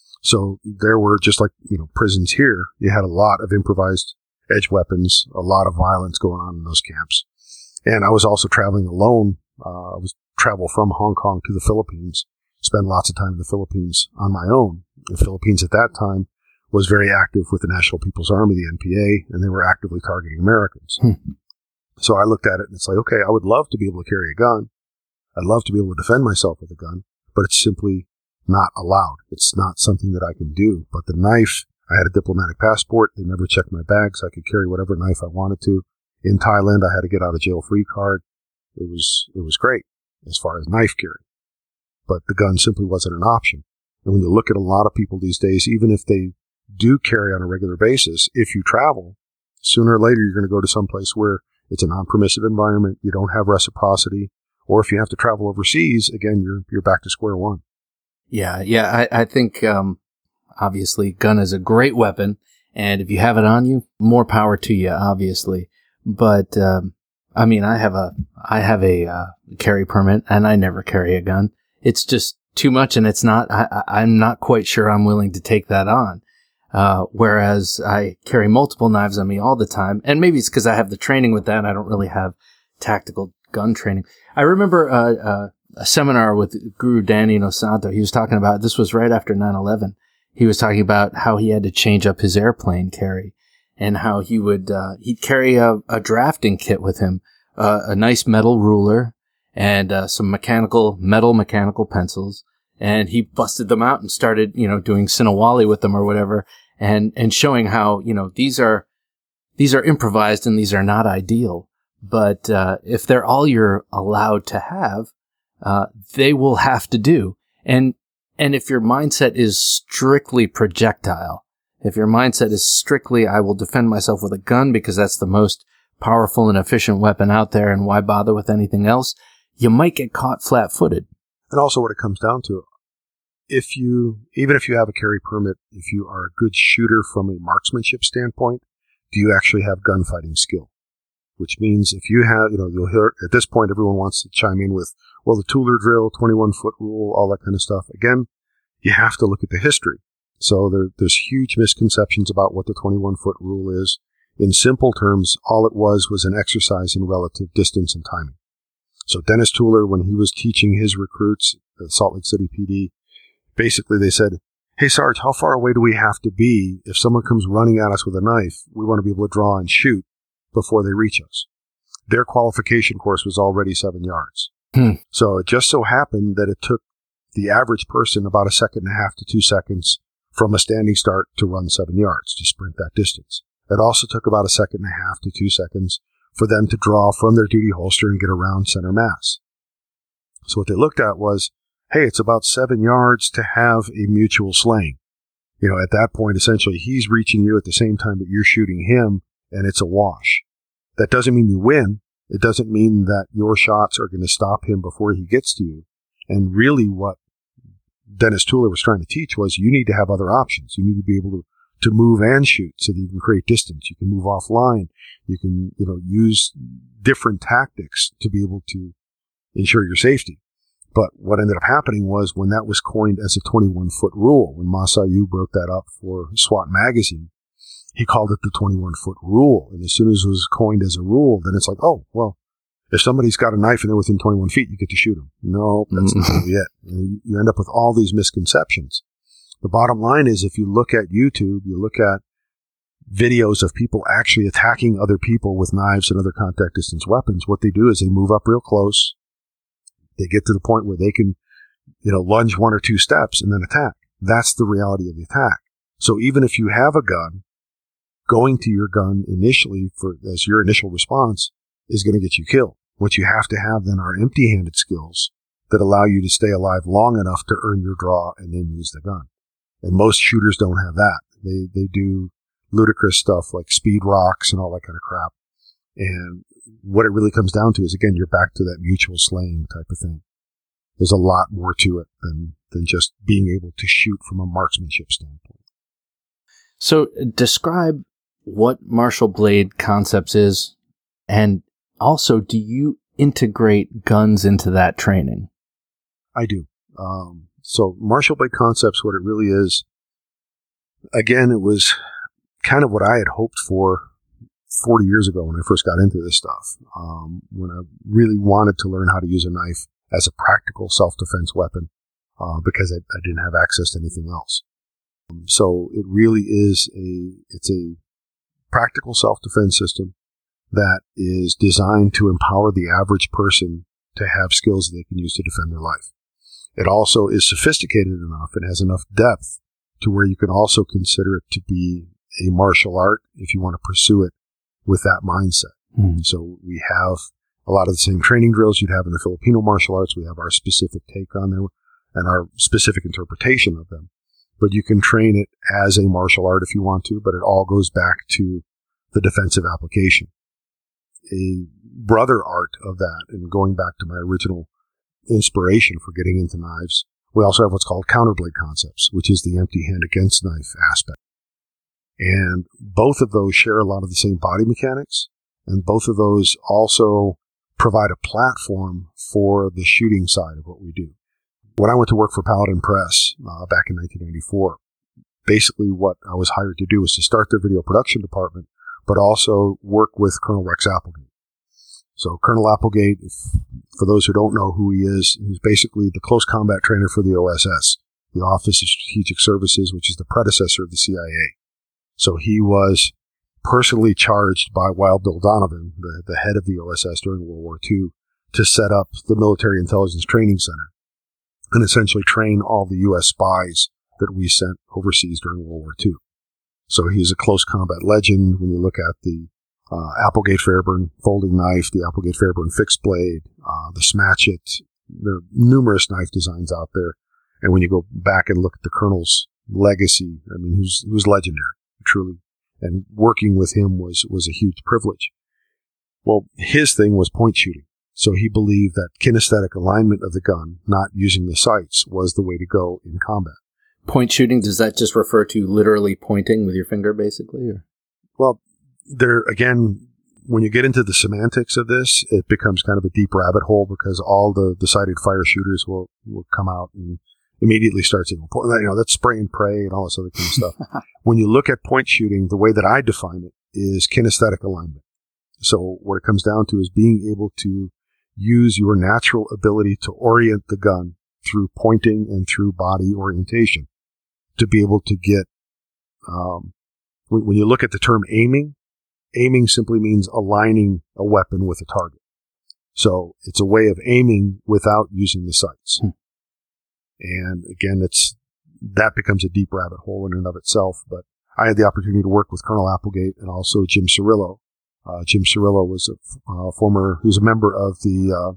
So there were, just like, you know, prisons here, you had a lot of improvised edge weapons, a lot of violence going on in those camps. And I was also traveling alone. Uh, I was travel from Hong Kong to the Philippines, spend lots of time in the Philippines on my own. The Philippines at that time was very active with the National People's Army, the N P A, and they were actively targeting Americans. Hmm. So I looked at it and it's like, okay, I would love to be able to carry a gun. I'd love to be able to defend myself with a gun, but it's simply not allowed. It's not something that I can do. But the knife, I had a diplomatic passport. They never checked my bags. I could carry whatever knife I wanted to. In Thailand, I had a get out of jail free card. It was, it was great as far as knife carry, but the gun simply wasn't an option. And when you look at a lot of people these days, even if they do carry on a regular basis, if you travel, sooner or later you're going to go to some place where it's a non-permissive environment, you don't have reciprocity, or if you have to travel overseas, again, you're you're back to square one. Yeah, yeah, I, I think um, obviously gun is a great weapon, and if you have it on you, more power to you, obviously. But um, I mean, I have a I have a uh, carry permit, and I never carry a gun. It's just too much, and it's not. I, I'm not quite sure I'm willing to take that on. Uh, whereas I carry multiple knives on me all the time, and maybe it's because I have the training with that. And I don't really have tactical gun training. I remember uh, uh, a seminar with Guru Danny Inosanto. He was talking about, this was right after nine eleven. He was talking about how he had to change up his airplane carry, and how he would uh, he'd carry a, a drafting kit with him, uh, a nice metal ruler, and uh, some mechanical metal mechanical pencils. And he busted them out and started, you know, doing Sinawali with them or whatever, and, and showing how, you know, these are, these are improvised and these are not ideal. But, uh, if they're all you're allowed to have, uh, they will have to do. And, and if your mindset is strictly projectile, if your mindset is strictly, I will defend myself with a gun because that's the most powerful and efficient weapon out there, and why bother with anything else, you might get caught flat-footed. And also what it comes down to, if you, even if you have a carry permit, if you are a good shooter from a marksmanship standpoint, do you actually have gunfighting skill? Which means if you have, you know, you'll hear, at this point, everyone wants to chime in with, well, the Tueller drill, twenty-one foot rule, all that kind of stuff. Again, you have to look at the history. So there, there's huge misconceptions about what the twenty-one foot rule is. In simple terms, all it was was an exercise in relative distance and timing. So Dennis Tueller, when he was teaching his recruits at Salt Lake City P D, basically they said, hey, Sarge, how far away do we have to be if someone comes running at us with a knife? We want to be able to draw and shoot before they reach us. Their qualification course was already seven yards. Hmm. So it just so happened that it took the average person about a second and a half to two seconds from a standing start to run seven yards, to sprint that distance. It also took about a second and a half to two seconds for them to draw from their duty holster and get around center mass. So what they looked at was, hey, it's about seven yards to have a mutual slaying. You know, at that point, essentially, he's reaching you at the same time that you're shooting him, and it's a wash. That doesn't mean you win. It doesn't mean that your shots are going to stop him before he gets to you. And really what Dennis Tueller was trying to teach was you need to have other options. You need to be able to, to move and shoot so that you can create distance. You can move offline. You can, you know, use different tactics to be able to ensure your safety. But what ended up happening was when that was coined as a twenty-one foot rule, when Masayu wrote that up for SWAT magazine, he called it the twenty-one foot rule. And as soon as it was coined as a rule, then it's like, oh, well, if somebody's got a knife and they're within twenty-one feet, you get to shoot them. No, that's mm-hmm. not really it. You, you end up with all these misconceptions. The bottom line is if you look at YouTube, you look at videos of people actually attacking other people with knives and other contact distance weapons, what they do is they move up real close. They get to the point where they can, you know, lunge one or two steps and then attack. That's the reality of the attack. So even if you have a gun, going to your gun initially for as your initial response is going to get you killed. What you have to have then are empty-handed skills that allow you to stay alive long enough to earn your draw and then use the gun. And most shooters don't have that. They they do ludicrous stuff like speed rocks and all that kind of crap. And what it really comes down to is, again, you're back to that mutual slaying type of thing. There's a lot more to it than, than just being able to shoot from a marksmanship standpoint. So describe what Martial Blade Concepts is, and also, do you integrate guns into that training? I do. Um, so Martial Blade Concepts, what it really is, again, it was kind of what I had hoped for forty years ago when I first got into this stuff, um, when I really wanted to learn how to use a knife as a practical self-defense weapon, uh, because I, I didn't have access to anything else. Um, so it really is a, it's a practical self-defense system that is designed to empower the average person to have skills that they can use to defend their life. It also is sophisticated enough and has enough depth to where you can also consider it to be a martial art if you want to pursue it with that mindset. Mm. So we have a lot of the same training drills you'd have in the Filipino martial arts. We have our specific take on them and our specific interpretation of them. But you can train it as a martial art if you want to, but it all goes back to the defensive application. A brother art of that, and going back to my original inspiration for getting into knives, we also have what's called counterblade concepts, which is the empty hand against knife aspect. And both of those share a lot of the same body mechanics, and both of those also provide a platform for the shooting side of what we do. When I went to work for Paladin Press uh, back in nineteen ninety-four, basically what I was hired to do was to start their video production department, but also work with Colonel Rex Applegate. So Colonel Applegate, if, for those who don't know who he is, he's basically the close combat trainer for the O S S, the Office of Strategic Services, which is the predecessor of the C I A. So he was personally charged by Wild Bill Donovan, the, the head of the O S S during World War Two, to set up the Military Intelligence Training Center and essentially train all the U S spies that we sent overseas during World War Two. So he's a close combat legend. When you look at the uh, Applegate Fairburn folding knife, the Applegate Fairburn fixed blade, uh, the Smatchet, there are numerous knife designs out there. And when you go back and look at the Colonel's legacy, I mean, he was, he was legendary, truly. And working with him was, was a huge privilege. Well, his thing was point shooting. So he believed that kinesthetic alignment of the gun, not using the sights, was the way to go in combat. Point shooting, does that just refer to literally pointing with your finger, basically? Or? Well, there, again, when you get into the semantics of this, it becomes kind of a deep rabbit hole because all the, the sighted fire shooters will, will come out and immediately start saying, you know, that's spray and pray and all this other kind of stuff. When you look at point shooting, the way that I define it is kinesthetic alignment. So what it comes down to is being able to use your natural ability to orient the gun through pointing and through body orientation to be able to get, um, when, when you look at the term aiming, aiming simply means aligning a weapon with a target. So it's a way of aiming without using the sights. Hmm. And again, it's, that becomes a deep rabbit hole in and of itself. But I had the opportunity to work with Colonel Applegate and also Jim Cirillo. Uh, Jim Cirillo was a uh, former, he was a member of the uh,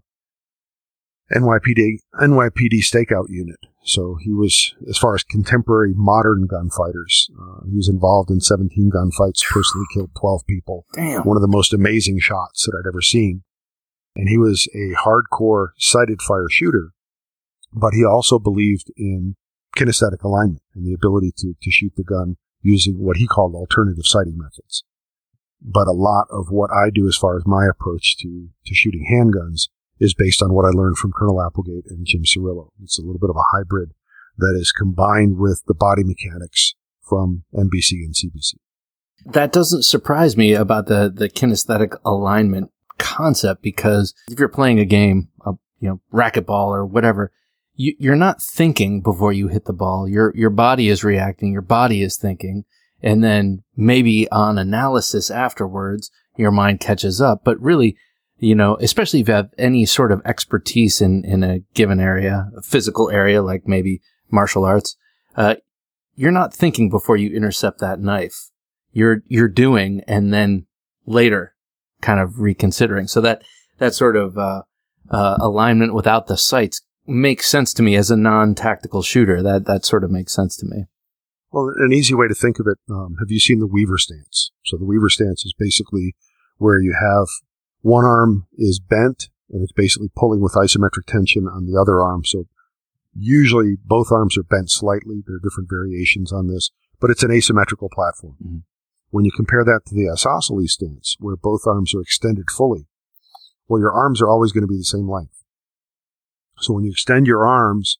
N Y P D N Y P D stakeout unit. So he was, as far as contemporary modern gunfighters, uh, he was involved in seventeen gunfights, personally killed twelve people. Damn. One of the most amazing shots that I'd ever seen. And he was a hardcore sighted fire shooter, but he also believed in kinesthetic alignment and the ability to, to shoot the gun using what he called alternative sighting methods. But a lot of what I do as far as my approach to, to shooting handguns is based on what I learned from Colonel Applegate and Jim Cirillo. It's a little bit of a hybrid that is combined with the body mechanics from N B C and C B C. That doesn't surprise me about the, the kinesthetic alignment concept, because if you're playing a game, a, you know, racquetball or whatever, you, you're not thinking before you hit the ball. Your your body is reacting, your body is thinking, and then maybe on analysis afterwards, your mind catches up. But really, you know, especially if you have any sort of expertise in, in a given area, a physical area, like maybe martial arts, uh, you're not thinking before you intercept that knife. You're, you're doing, and then later kind of reconsidering. So that, that sort of, uh, uh, alignment without the sights makes sense to me as a non-tactical shooter. That, that sort of makes sense to me. Well, an easy way to think of it, um, have you seen the Weaver stance? So the Weaver stance is basically where you have one arm is bent, and it's basically pulling with isometric tension on the other arm. So usually both arms are bent slightly. There are different variations on this, but it's an asymmetrical platform. Mm-hmm. When you compare that to the isosceles stance, where both arms are extended fully, well, your arms are always going to be the same length. So when you extend your arms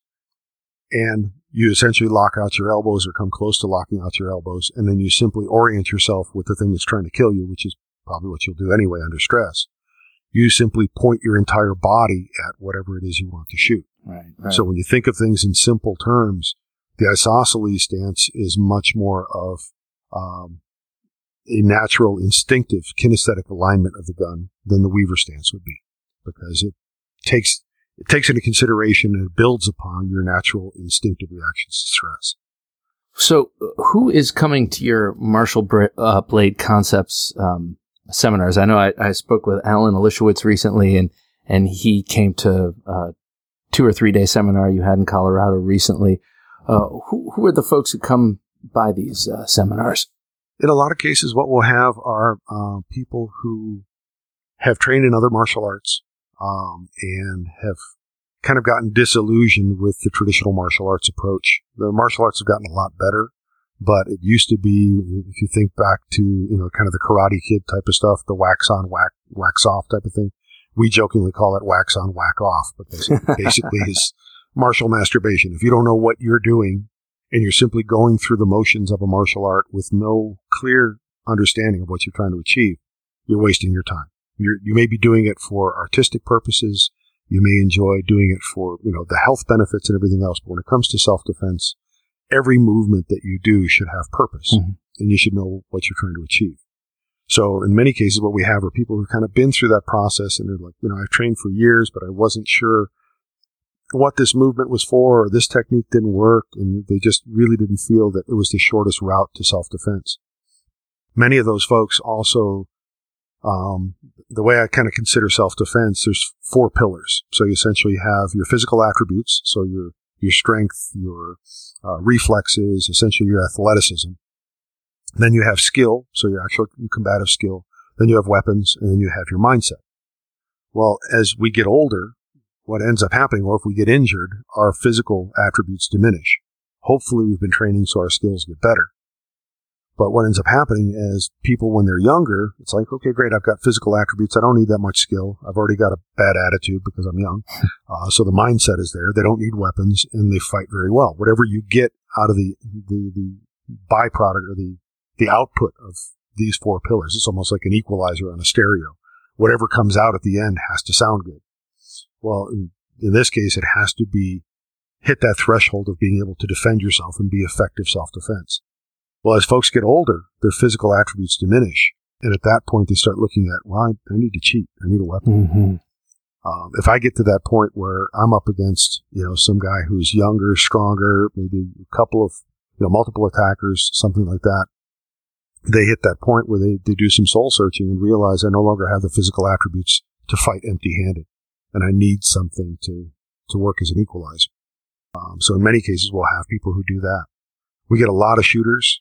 and you essentially lock out your elbows or come close to locking out your elbows, and then you simply orient yourself with the thing that's trying to kill you, which is probably what you'll do anyway under stress. You simply point your entire body at whatever it is you want to shoot. Right, right. So when you think of things in simple terms, the isosceles stance is much more of um, a natural, instinctive, kinesthetic alignment of the gun than the Weaver stance would be, because it takes it takes into consideration and it builds upon your natural, instinctive reactions to stress. So, who is coming to your Martial uh, Blade Concepts um, seminars? I know I, I spoke with Alan Elishewitz recently, and and he came to a two or three day seminar you had in Colorado recently. Uh, who who are the folks who come by these uh, seminars? In a lot of cases, what we'll have are uh, people who have trained in other martial arts um, and have kind of gotten disillusioned with the traditional martial arts approach. The martial arts have gotten a lot better, but it used to be, if you think back to, you know, kind of the Karate Kid type of stuff, the wax on, wax, wax off type of thing. We jokingly call it wax on, whack off, because it basically is martial masturbation. If you don't know what you're doing and you're simply going through the motions of a martial art with no clear understanding of what you're trying to achieve, you're wasting your time. You're, you may be doing it for artistic purposes. You may enjoy doing it for, you know, the health benefits and everything else. But when it comes to self-defense, every movement that you do should have purpose, mm-hmm. and you should know what you're trying to achieve. So in many cases, what we have are people who've kind of been through that process, and they're like, you know, I've trained for years, but I wasn't sure what this movement was for, or this technique didn't work, and they just really didn't feel that it was the shortest route to self-defense. Many of those folks also, um, the way I kind of consider self-defense, there's four pillars. So you essentially have your physical attributes, so your your strength, your uh, reflexes, essentially your athleticism. Then you have skill, so your actual combative skill. Then you have weapons, and then you have your mindset. Well, as we get older, what ends up happening, or if we get injured, our physical attributes diminish. Hopefully we've been training so our skills get better. But what ends up happening is people, when they're younger, it's like, okay, great, I've got physical attributes. I don't need that much skill. I've already got a bad attitude because I'm young. Uh, so the mindset is there. They don't need weapons, and they fight very well. Whatever you get out of the, the, the byproduct or the, the output of these four pillars, it's almost like an equalizer on a stereo. Whatever comes out at the end has to sound good. Well, in, in this case, it has to be hit that threshold of being able to defend yourself and be effective self-defense. Well, as folks get older, their physical attributes diminish. And at that point, they start looking at, well, I, I need to cheat. I need a weapon. Mm-hmm. Um, if I get to that point where I'm up against, you know, some guy who's younger, stronger, maybe a couple of, you know, multiple attackers, something like that, they hit that point where they, they do some soul searching and realize I no longer have the physical attributes to fight empty-handed. And I need something to, to work as an equalizer. Um, so in many cases, we'll have people who do that. We get a lot of shooters.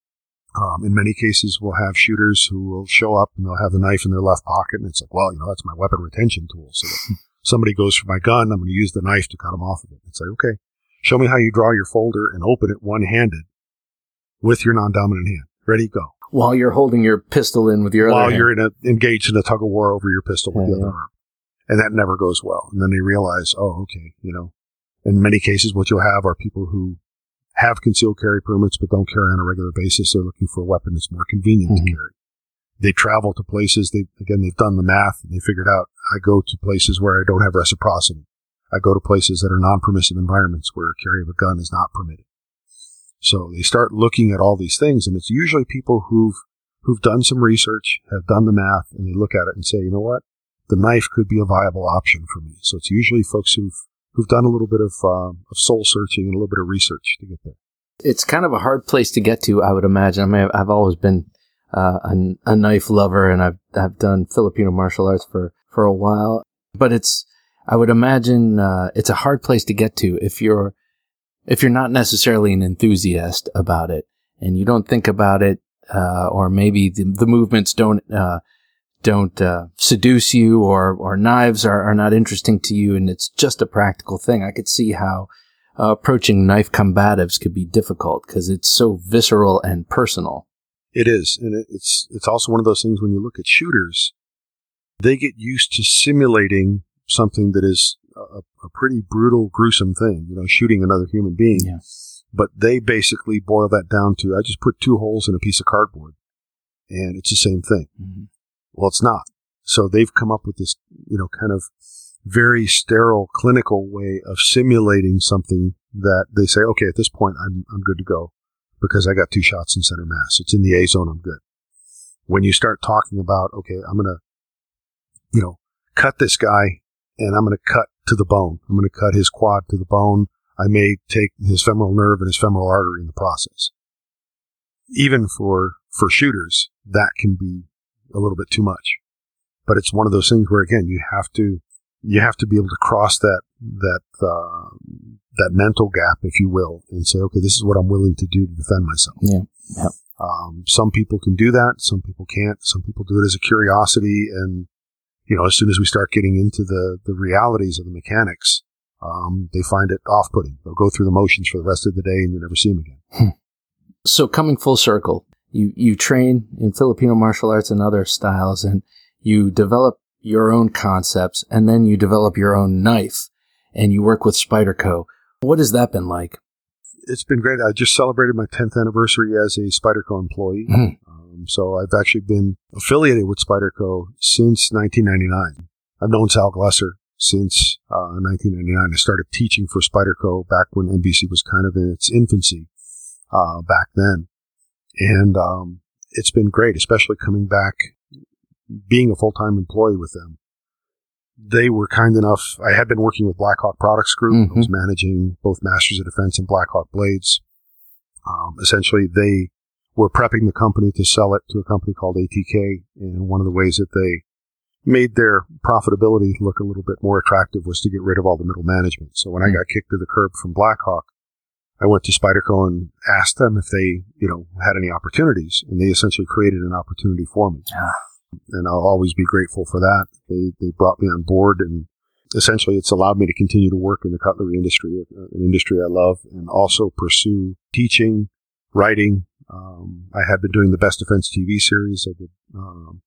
Um, in many cases, we'll have shooters who will show up and they'll have the knife in their left pocket, and it's like, well, you know, that's my weapon retention tool. So that somebody goes for my gun, I'm going to use the knife to cut them off of it. It's like, okay, show me how you draw your folder and open it one-handed with your non-dominant hand. Ready, go. While you're holding your pistol in with your While other hand. you're in a, engaged in a tug of war over your pistol with yeah, the other yeah. arm. And that never goes well. And then they realize, oh, okay, you know, in many cases, what you'll have are people who have concealed carry permits but don't carry on a regular basis. They're looking for a weapon that's more convenient mm-hmm. to carry. They travel to places, they again, they've done the math, and they figured out, I go to places where I don't have reciprocity. I go to places that are non-permissive environments where carry of a gun is not permitted. So they start looking at all these things, and it's usually people who've who've done some research, have done the math, and they look at it and say, you know what? The knife could be a viable option for me. So it's usually folks who've who've done a little bit of um, of soul searching and a little bit of research to get there. It's kind of a hard place to get to, I would imagine. I mean, I've always been uh, a, a knife lover, and I've I've done Filipino martial arts for, for a while. But it's, I would imagine, uh, it's a hard place to get to if you're if you're not necessarily an enthusiast about it, and you don't think about it, uh, or maybe the, the movements don't uh, don't uh, seduce you, or or knives are, are not interesting to you, and it's just a practical thing. I could see how uh, approaching knife combatives could be difficult because it's so visceral and personal. It is, and it, it's it's also one of those things when you look at shooters, they get used to simulating something that is a, a pretty brutal, gruesome thing, you know, shooting another human being. Yeah. But they basically boil that down to, I just put two holes in a piece of cardboard, and it's the same thing. Mm-hmm. Well, it's not. So they've come up with this, you know, kind of very sterile, clinical way of simulating something that they say, okay, at this point, I'm I'm good to go because I got two shots in center mass. It's in the A zone. I'm good. When you start talking about, okay, I'm going to, you know, cut this guy and I'm going to cut to the bone. I'm going to cut his quad to the bone. I may take his femoral nerve and his femoral artery in the process. Even for, for shooters, that can be a little bit too much. But it's one of those things where, again, you have to, you have to be able to cross that, that, uh, that mental gap, if you will, and say, okay, this is what I'm willing to do to defend myself. Yeah. Yeah. Um, some people can do that. Some people can't. Some people do it as a curiosity. And, you know, as soon as we start getting into the, the realities of the mechanics, um, they find it off-putting. They'll go through the motions for the rest of the day and you never see them again. So coming full circle, you, you train in Filipino martial arts and other styles, and you develop your own concepts, and then you develop your own knife, and you work with Spyderco. What has that been like? It's been great. I just celebrated my tenth anniversary as a Spyderco employee. Mm-hmm. Um, so I've actually been affiliated with Spyderco since nineteen ninety-nine. I've known Sal Glesser since uh, nineteen ninety-nine. I started teaching for Spyderco back when N B C was kind of in its infancy uh, back then. And um, it's been great, especially coming back, being a full-time employee with them. They were kind enough. I had been working with Blackhawk Products Group. Mm-hmm. I was managing both Masters of Defense and Blackhawk Blades. Um, essentially, they were prepping the company to sell it to a company called A T K. And one of the ways that they made their profitability look a little bit more attractive was to get rid of all the middle management. So when mm-hmm. I got kicked to the curb from Blackhawk, I went to Spyderco and asked them if they, you know, had any opportunities. And they essentially created an opportunity for me. Yeah. And I'll always be grateful for that. They they brought me on board, and essentially it's allowed me to continue to work in the cutlery industry, an industry I love, and also pursue teaching, writing. Um, I had been doing the Best Defense T V series. I did um,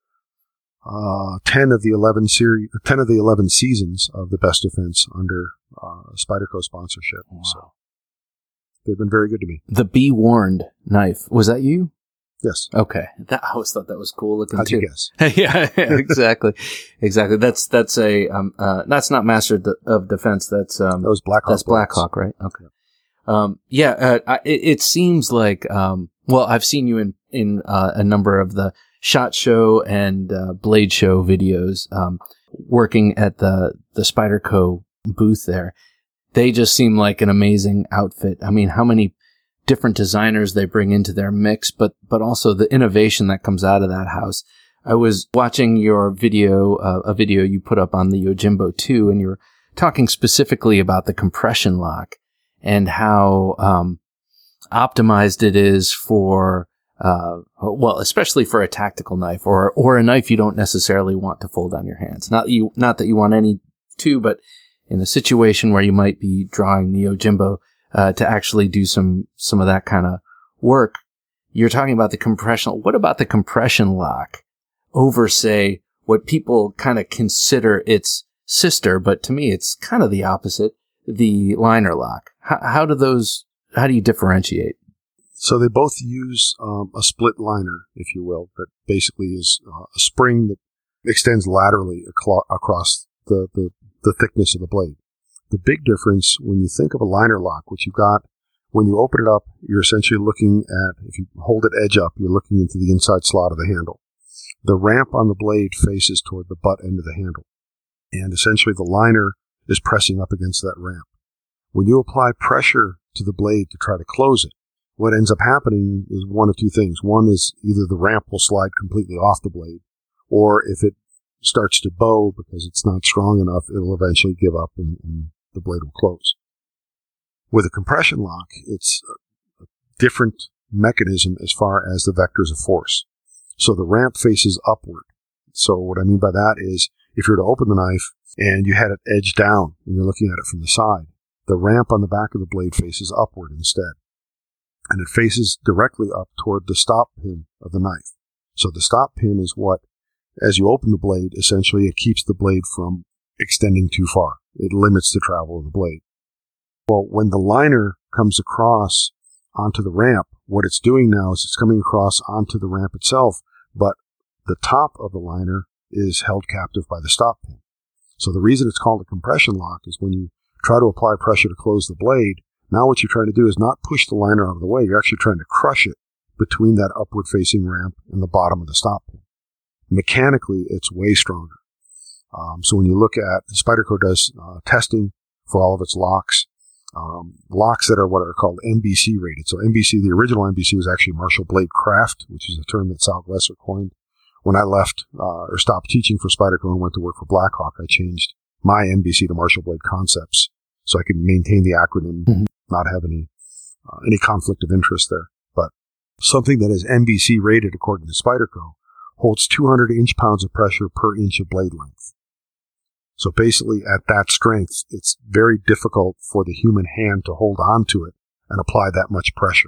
uh, ten of the eleven series, ten of the eleven seasons of the Best Defense under uh, Spyderco sponsorship. Wow. So they've been very good to me. The Be Warned knife, was that you? Yes. Okay. That, I always thought that was cool looking How'd too. You guess? yeah, exactly. Exactly. That's, that's a, um, uh, that's not Master of Defense. That's, um, that was Blackhawk. That's Blackhawk, right? Okay. Um, yeah, uh, I, it, it seems like, um, well, I've seen you in, in, uh, a number of the SHOT Show and, uh, Blade Show videos, um, working at the, the Spyderco booth there. They just seem like an amazing outfit. I mean, how many different designers they bring into their mix, but, but also the innovation that comes out of that house. I was watching your video, uh, a video you put up on the Yojimbo two, and you were talking specifically about the compression lock and how, um, optimized it is for, uh, well, especially for a tactical knife or, or a knife you don't necessarily want to fold on your hands. Not you, not that you want any to, but in a situation where you might be drawing the Yojimbo Uh, to actually do some, some of that kind of work. You're talking about the compression. What about the compression lock over, say, what people kind of consider its sister, but to me, it's kind of the opposite, the liner lock? How, how do those, how do you differentiate? So they both use um, a split liner, if you will, that basically is uh, a spring that extends laterally aclo- across the, the, the thickness of the blade. The big difference when you think of a liner lock, which you've got, when you open it up, you're essentially looking at, if you hold it edge up, you're looking into the inside slot of the handle. The ramp on the blade faces toward the butt end of the handle. And essentially the liner is pressing up against that ramp. When you apply pressure to the blade to try to close it, what ends up happening is one of two things. One is either the ramp will slide completely off the blade, or if it starts to bow because it's not strong enough, it'll eventually give up and, and the blade will close. With a compression lock, it's a different mechanism as far as the vectors of force. So the ramp faces upward. So what I mean by that is if you were to open the knife and you had it edged down and you're looking at it from the side, the ramp on the back of the blade faces upward instead. And it faces directly up toward the stop pin of the knife. So the stop pin is what, as you open the blade, essentially it keeps the blade from extending too far. It limits the travel of the blade. Well, when the liner comes across onto the ramp, what it's doing now is it's coming across onto the ramp itself, but the top of the liner is held captive by the stop pin. So the reason it's called a compression lock is when you try to apply pressure to close the blade, now what you're trying to do is not push the liner out of the way. You're actually trying to crush it between that upward-facing ramp and the bottom of the stop pin. Mechanically, it's way stronger. Um, so when you look at, Spyderco does uh, testing for all of its locks, um, locks that are what are called M B C rated. So M B C, the original M B C was actually Marshall Blade Craft, which is a term that Sal Glesser coined. When I left uh, or stopped teaching for Spyderco and went to work for Blackhawk, I changed my M B C to Marshall Blade Concepts so I could maintain the acronym, mm-hmm. not have any uh, any conflict of interest there. But something that is M B C rated, according to Spyderco, holds two hundred inch-pounds of pressure per inch of blade length. So basically, at that strength, it's very difficult for the human hand to hold on to it and apply that much pressure.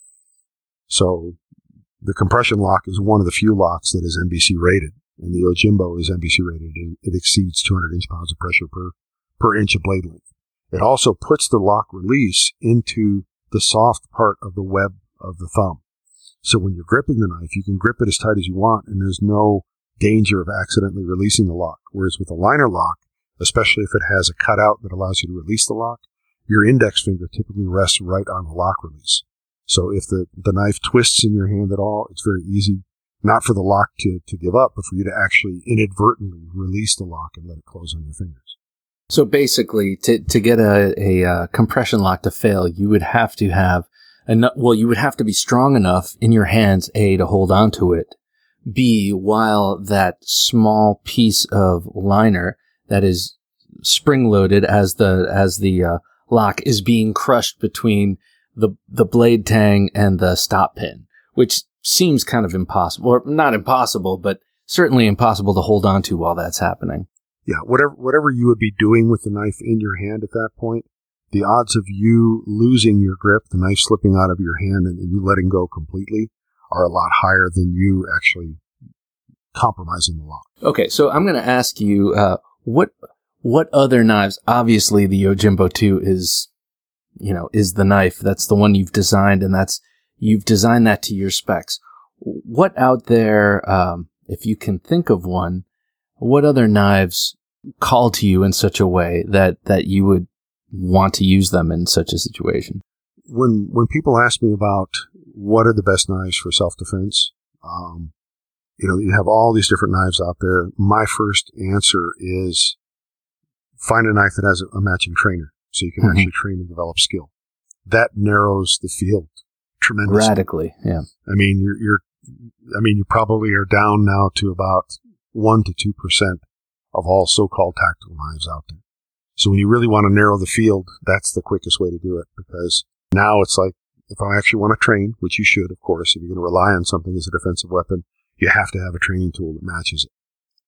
So the compression lock is one of the few locks that is M B C rated, and the Yojimbo is M B C rated. It, it exceeds two hundred inch-pounds of pressure per, per inch of blade length. It also puts the lock release into the soft part of the web of the thumb. So when you're gripping the knife, you can grip it as tight as you want, and there's no danger of accidentally releasing the lock. Whereas with a liner lock, especially if it has a cutout that allows you to release the lock, your index finger typically rests right on the lock release. So if the, the knife twists in your hand at all, it's very easy, not for the lock to, to give up, but for you to actually inadvertently release the lock and let it close on your fingers. So basically, to, to get a, a, a compression lock to fail, you would have to have enough, well, you would have to be strong enough in your hands, A, to hold on to it, B, while that small piece of liner that is spring-loaded as the, as the, uh, lock is being crushed between the, the blade tang and the stop pin, which seems kind of impossible, or not impossible, but certainly impossible to hold on to while that's happening. Yeah, whatever, whatever you would be doing with the knife in your hand at that point, the odds of you losing your grip, the knife slipping out of your hand and you letting go completely are a lot higher than you actually compromising the lock. Okay, so I'm going to ask you, uh, what, what other knives, obviously the Yojimbo two is, you know, is the knife. That's the one you've designed, and that's, you've designed that to your specs. What out there, um, if you can think of one, what other knives call to you in such a way that, that you would want to use them in such a situation? When, when people ask me about what are the best knives for self-defense, um, you know, you have all these different knives out there. My first answer is find a knife that has a, a matching trainer so you can mm-hmm. actually train and develop skill. That narrows the field tremendously. Radically, yeah. I mean, you're, you're, I mean, you probably are down now to about one to two percent of all so-called tactical knives out there. So when you really want to narrow the field, that's the quickest way to do it, because now it's like, if I actually want to train, which you should, of course, if you're going to rely on something as a defensive weapon, you have to have a training tool that matches it.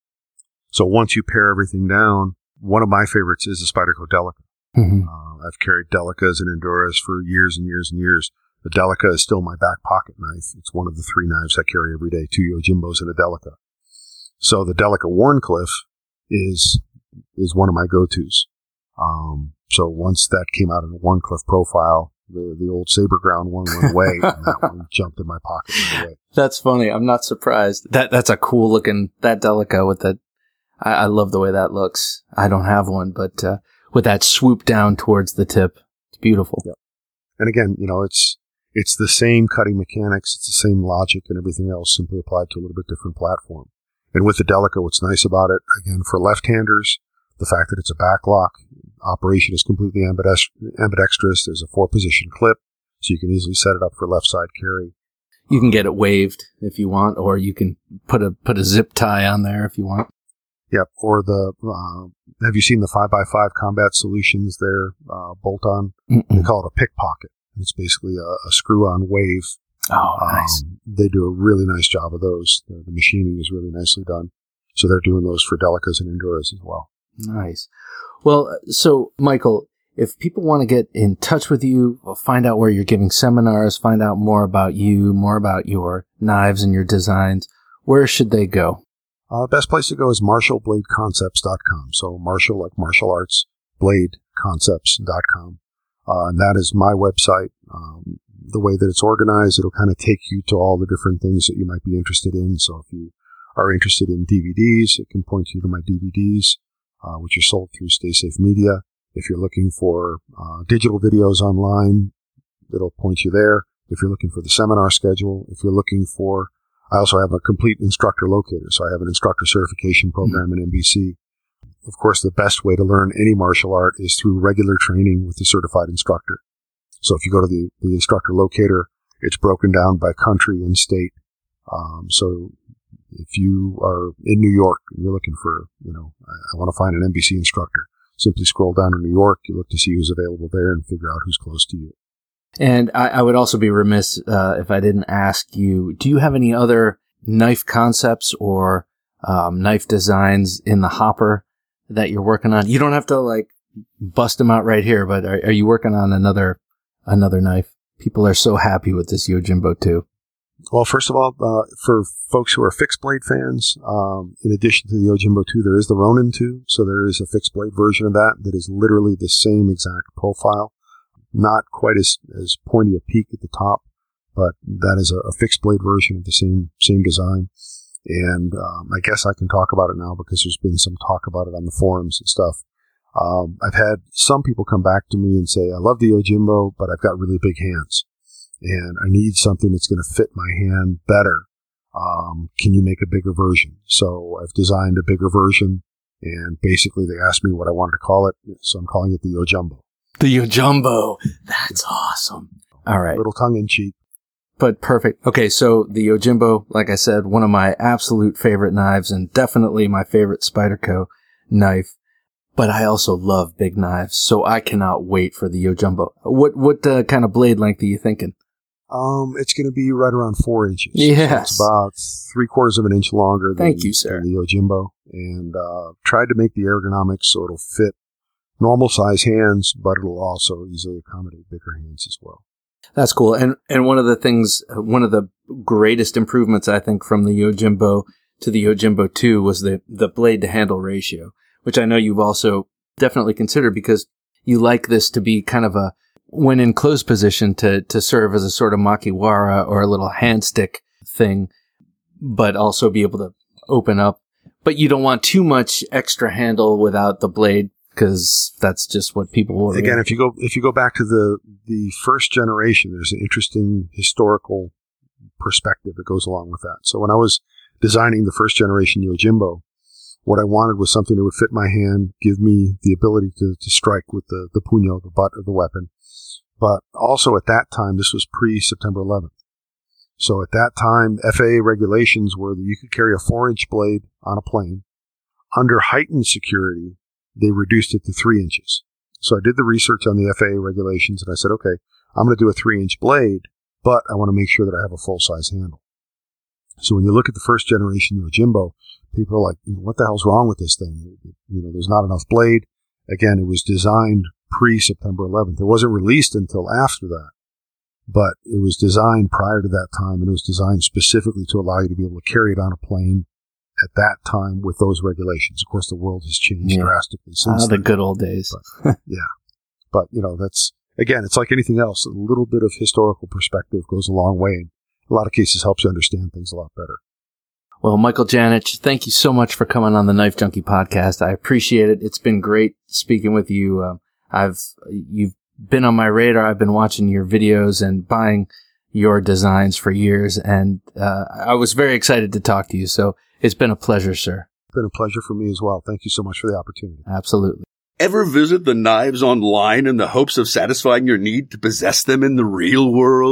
So once you pare everything down, one of my favorites is the Spyderco Delica. Mm-hmm. Uh, I've carried Delicas and Enduras for years and years and years. The Delica is still my back pocket knife. It's one of the three knives I carry every day, two Yojimbos and a Delica. So the Delica Wharncliffe is is one of my go-tos. Um, so once that came out in a Wharncliffe profile, the, the old Saber Ground one went away, and that one jumped in my pocket right away. That's funny. I'm not surprised. That That's a cool looking, that Delica with that, I, I love the way that looks. I don't have one, but uh, with that swoop down towards the tip, it's beautiful. Yeah. And again, you know, it's it's the same cutting mechanics, it's the same logic and everything else, simply applied to a little bit different platform. And with the Delica, what's nice about it, again, for left-handers, the fact that it's a back lock, operation is completely ambidex- ambidextrous. There's a four-position clip, so you can easily set it up for left-side carry. You can get it waved if you want, or you can put a put a zip tie on there if you want. Yep. Or the uh, have you seen the five by five Combat Solutions? Their uh, bolt-on. Mm-mm. They call it a pickpocket. It's basically a, a screw-on wave. Oh, nice. Um, they do a really nice job of those. The, the machining is really nicely done. So they're doing those for Delicas and Enduras as well. Nice. Well, so Michael, if people want to get in touch with you, find out where you're giving seminars, find out more about you, more about your knives and your designs, where should they go? Uh, best place to go is martial blade concepts dot com. So Martial, like martial arts, blade concepts dot com. Uh, and that is my website. Um, the way that it's organized, it'll kind of take you to all the different things that you might be interested in. So if you are interested in D V Ds, it can point you to my D V Ds, uh, which are sold through Stay Safe Media. If you're looking for uh, digital videos online, it'll point you there. If you're looking for the seminar schedule, if you're looking for, I also have a complete instructor locator. So I have an instructor certification program in N B C. Of course, the best way to learn any martial art is through regular training with a certified instructor. So if you go to the, the instructor locator, it's broken down by country and state. Um, so if you are in New York and you're looking for, you know, I, I want to find an N B C instructor, simply scroll down to New York, you look to see who's available there and figure out who's close to you. And I, I would also be remiss uh, if I didn't ask you, do you have any other knife concepts or um, knife designs in the hopper that you're working on? You don't have to like bust them out right here, but are, are you working on another another knife? People are so happy with this Yojimbo two. Well, first of all, uh, for folks who are fixed blade fans, um, in addition to the Yojimbo two, there is the Ronin two. So there is a fixed blade version of that that is literally the same exact profile. Not quite as, as pointy a peak at the top, but that is a, a fixed blade version of the same same design. And um, I guess I can talk about it now because there's been some talk about it on the forums and stuff. Um, I've had some people come back to me and say, I love the Yojimbo, but I've got really big hands. And I need something that's going to fit my hand better. Um, can you make a bigger version? So I've designed a bigger version, and basically they asked me what I wanted to call it, so I'm calling it the Yojumbo. The Yojumbo. That's awesome. All right. A little tongue-in-cheek. But perfect. Okay, so the Yojimbo, like I said, one of my absolute favorite knives and definitely my favorite Spyderco knife. But I also love big knives, so I cannot wait for the Yojumbo. What what uh, kind of blade length are you thinking? Um, it's going to be right around four inches. Yes. So it's about three quarters of an inch longer than, Thank you, sir. than the Yojimbo. And uh, tried to make the ergonomics so it'll fit normal size hands, but it'll also easily accommodate bigger hands as well. That's cool. And and one of the things, one of the greatest improvements, I think, from the Yojimbo to the Yojimbo two was the, the blade to handle ratio, which I know you've also definitely considered because you like this to be kind of a, when in closed position, to, to serve as a sort of makiwara or a little hand stick thing, but also be able to open up. But you don't want too much extra handle without the blade, because that's just what people will. Again, really. if you go if you go back to the the first generation, there's an interesting historical perspective that goes along with that. So when I was designing the first generation Yojimbo, what I wanted was something that would fit my hand, give me the ability to, to strike with the, the puño, the butt of the weapon. But also at that time, this was pre-September eleventh. So at that time, F A A regulations were that you could carry a four-inch blade on a plane. Under heightened security, they reduced it to three inches. So I did the research on the F A A regulations, and I said, okay, I'm going to do a three-inch blade, but I want to make sure that I have a full-size handle. So when you look at the first generation Yojimbo, people are like, what the hell's wrong with this thing? You know, there's not enough blade. Again, it was designed pre-September eleventh. It wasn't released until after that, but it was designed prior to that time, and it was designed specifically to allow you to be able to carry it on a plane at that time with those regulations. Of course, the world has changed yeah. drastically since ah, the then. good old days. But, yeah. But, you know, that's, again, it's like anything else. A little bit of historical perspective goes a long way. In a lot of cases helps you understand things a lot better. Well, Michael Janich, thank you so much for coming on the Knife Junkie podcast. I appreciate it. It's been great speaking with you. Uh, I've, you've been on my radar. I've been watching your videos and buying your designs for years. And, uh, I was very excited to talk to you. So it's been a pleasure, sir. It's been a pleasure for me as well. Thank you so much for the opportunity. Absolutely. Ever visit the knives online in the hopes of satisfying your need to possess them in the real world?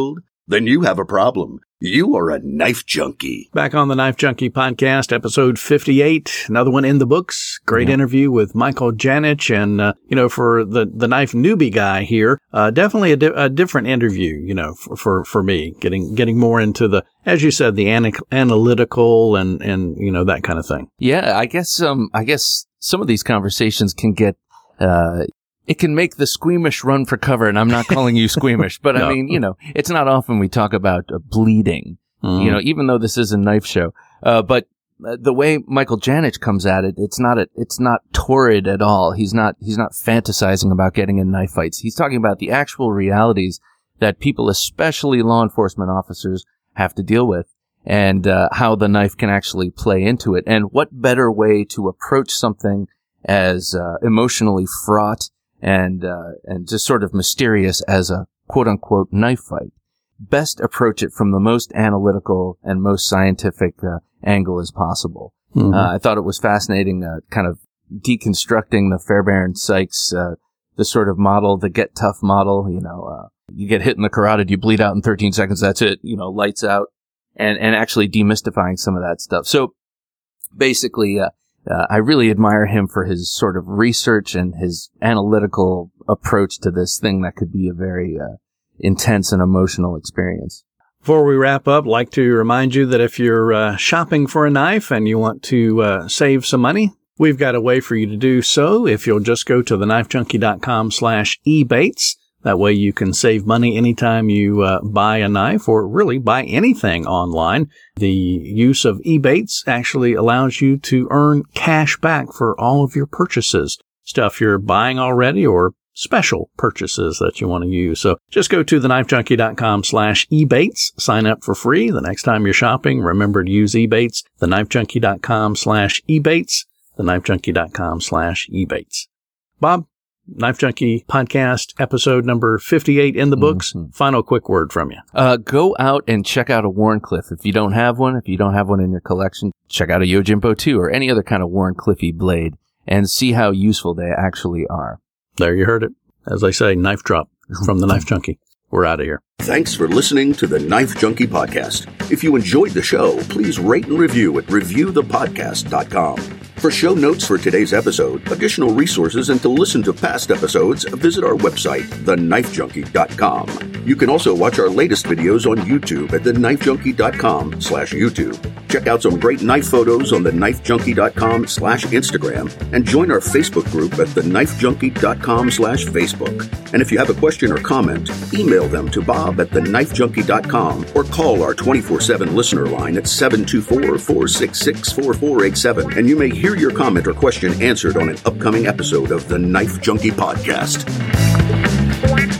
then you have a problem. You are a knife junkie. Back on the Knife Junkie podcast, episode fifty-eight, another one in the books. Great yeah. interview with Michael Janich. And, uh, you know, for the, the knife newbie guy here, uh, definitely a, di- a different interview, you know, for, for, for me, getting, getting more into the, as you said, the ana- analytical and, and, you know, that kind of thing. Yeah, I guess, um, I guess some of these conversations can get, uh, it can make the squeamish run for cover, and I'm not calling you squeamish, but no. I mean, you know, it's not often we talk about uh, bleeding, mm. you know, even though this is a knife show. Uh, but uh, the way Michael Janich comes at it, it's not a, it's not torrid at all. He's not he's not fantasizing about getting in knife fights. He's talking about the actual realities that people, especially law enforcement officers, have to deal with, and uh, how the knife can actually play into it. And what better way to approach something as uh, emotionally fraught and uh, and just sort of mysterious as a quote-unquote knife fight. Best approach it from the most analytical and most scientific uh, angle as possible. Mm-hmm. Uh, I thought it was fascinating, uh, kind of deconstructing the Fairbairn-Sykes, uh, the sort of model, the Get Tough model. You know, uh, you get hit in the carotid, you bleed out in thirteen seconds, that's it, you know, lights out, and, and actually demystifying some of that stuff. So basically, uh, Uh, I really admire him for his sort of research and his analytical approach to this thing that could be a very uh, intense and emotional experience. Before we wrap up, I'd like to remind you that if you're uh, shopping for a knife and you want to uh, save some money, we've got a way for you to do so. If you'll just go to theknifejunkie.com slash ebates. That way you can save money anytime you uh, buy a knife or really buy anything online. The use of Ebates actually allows you to earn cash back for all of your purchases, stuff you're buying already or special purchases that you want to use. So just go to theknifejunkie.com slash ebates, sign up for free. The next time you're shopping, remember to use Ebates, theknifejunkie.com slash ebates, theknifejunkie.com slash ebates. Bob? Knife Junkie podcast episode number fifty-eight in the books. Mm-hmm. Final quick word from you. Uh, go out and check out a Wharncliffe. If you don't have one, if you don't have one in your collection, check out a Yojimbo two or any other kind of Wharncliffe blade and see how useful they actually are. There you heard it. As I say, knife drop from the Knife Junkie. We're out of here. Thanks for listening to the Knife Junkie podcast. If you enjoyed the show, please rate and review at review the podcast dot com. For show notes for today's episode, additional resources, and to listen to past episodes, visit our website, the knife junkie dot com. You can also watch our latest videos on YouTube at the knife junkie dot com slash YouTube. Check out some great knife photos on the knife junkie dot com slash Instagram, and join our Facebook group at the knife junkie dot com slash Facebook. And if you have a question or comment, email them to Bob at the knife junkie dot com or call our twenty-four seven listener line at seven two four, four six six, four four eight seven, and you may hear your comment or question answered on an upcoming episode of the Knife Junkie podcast.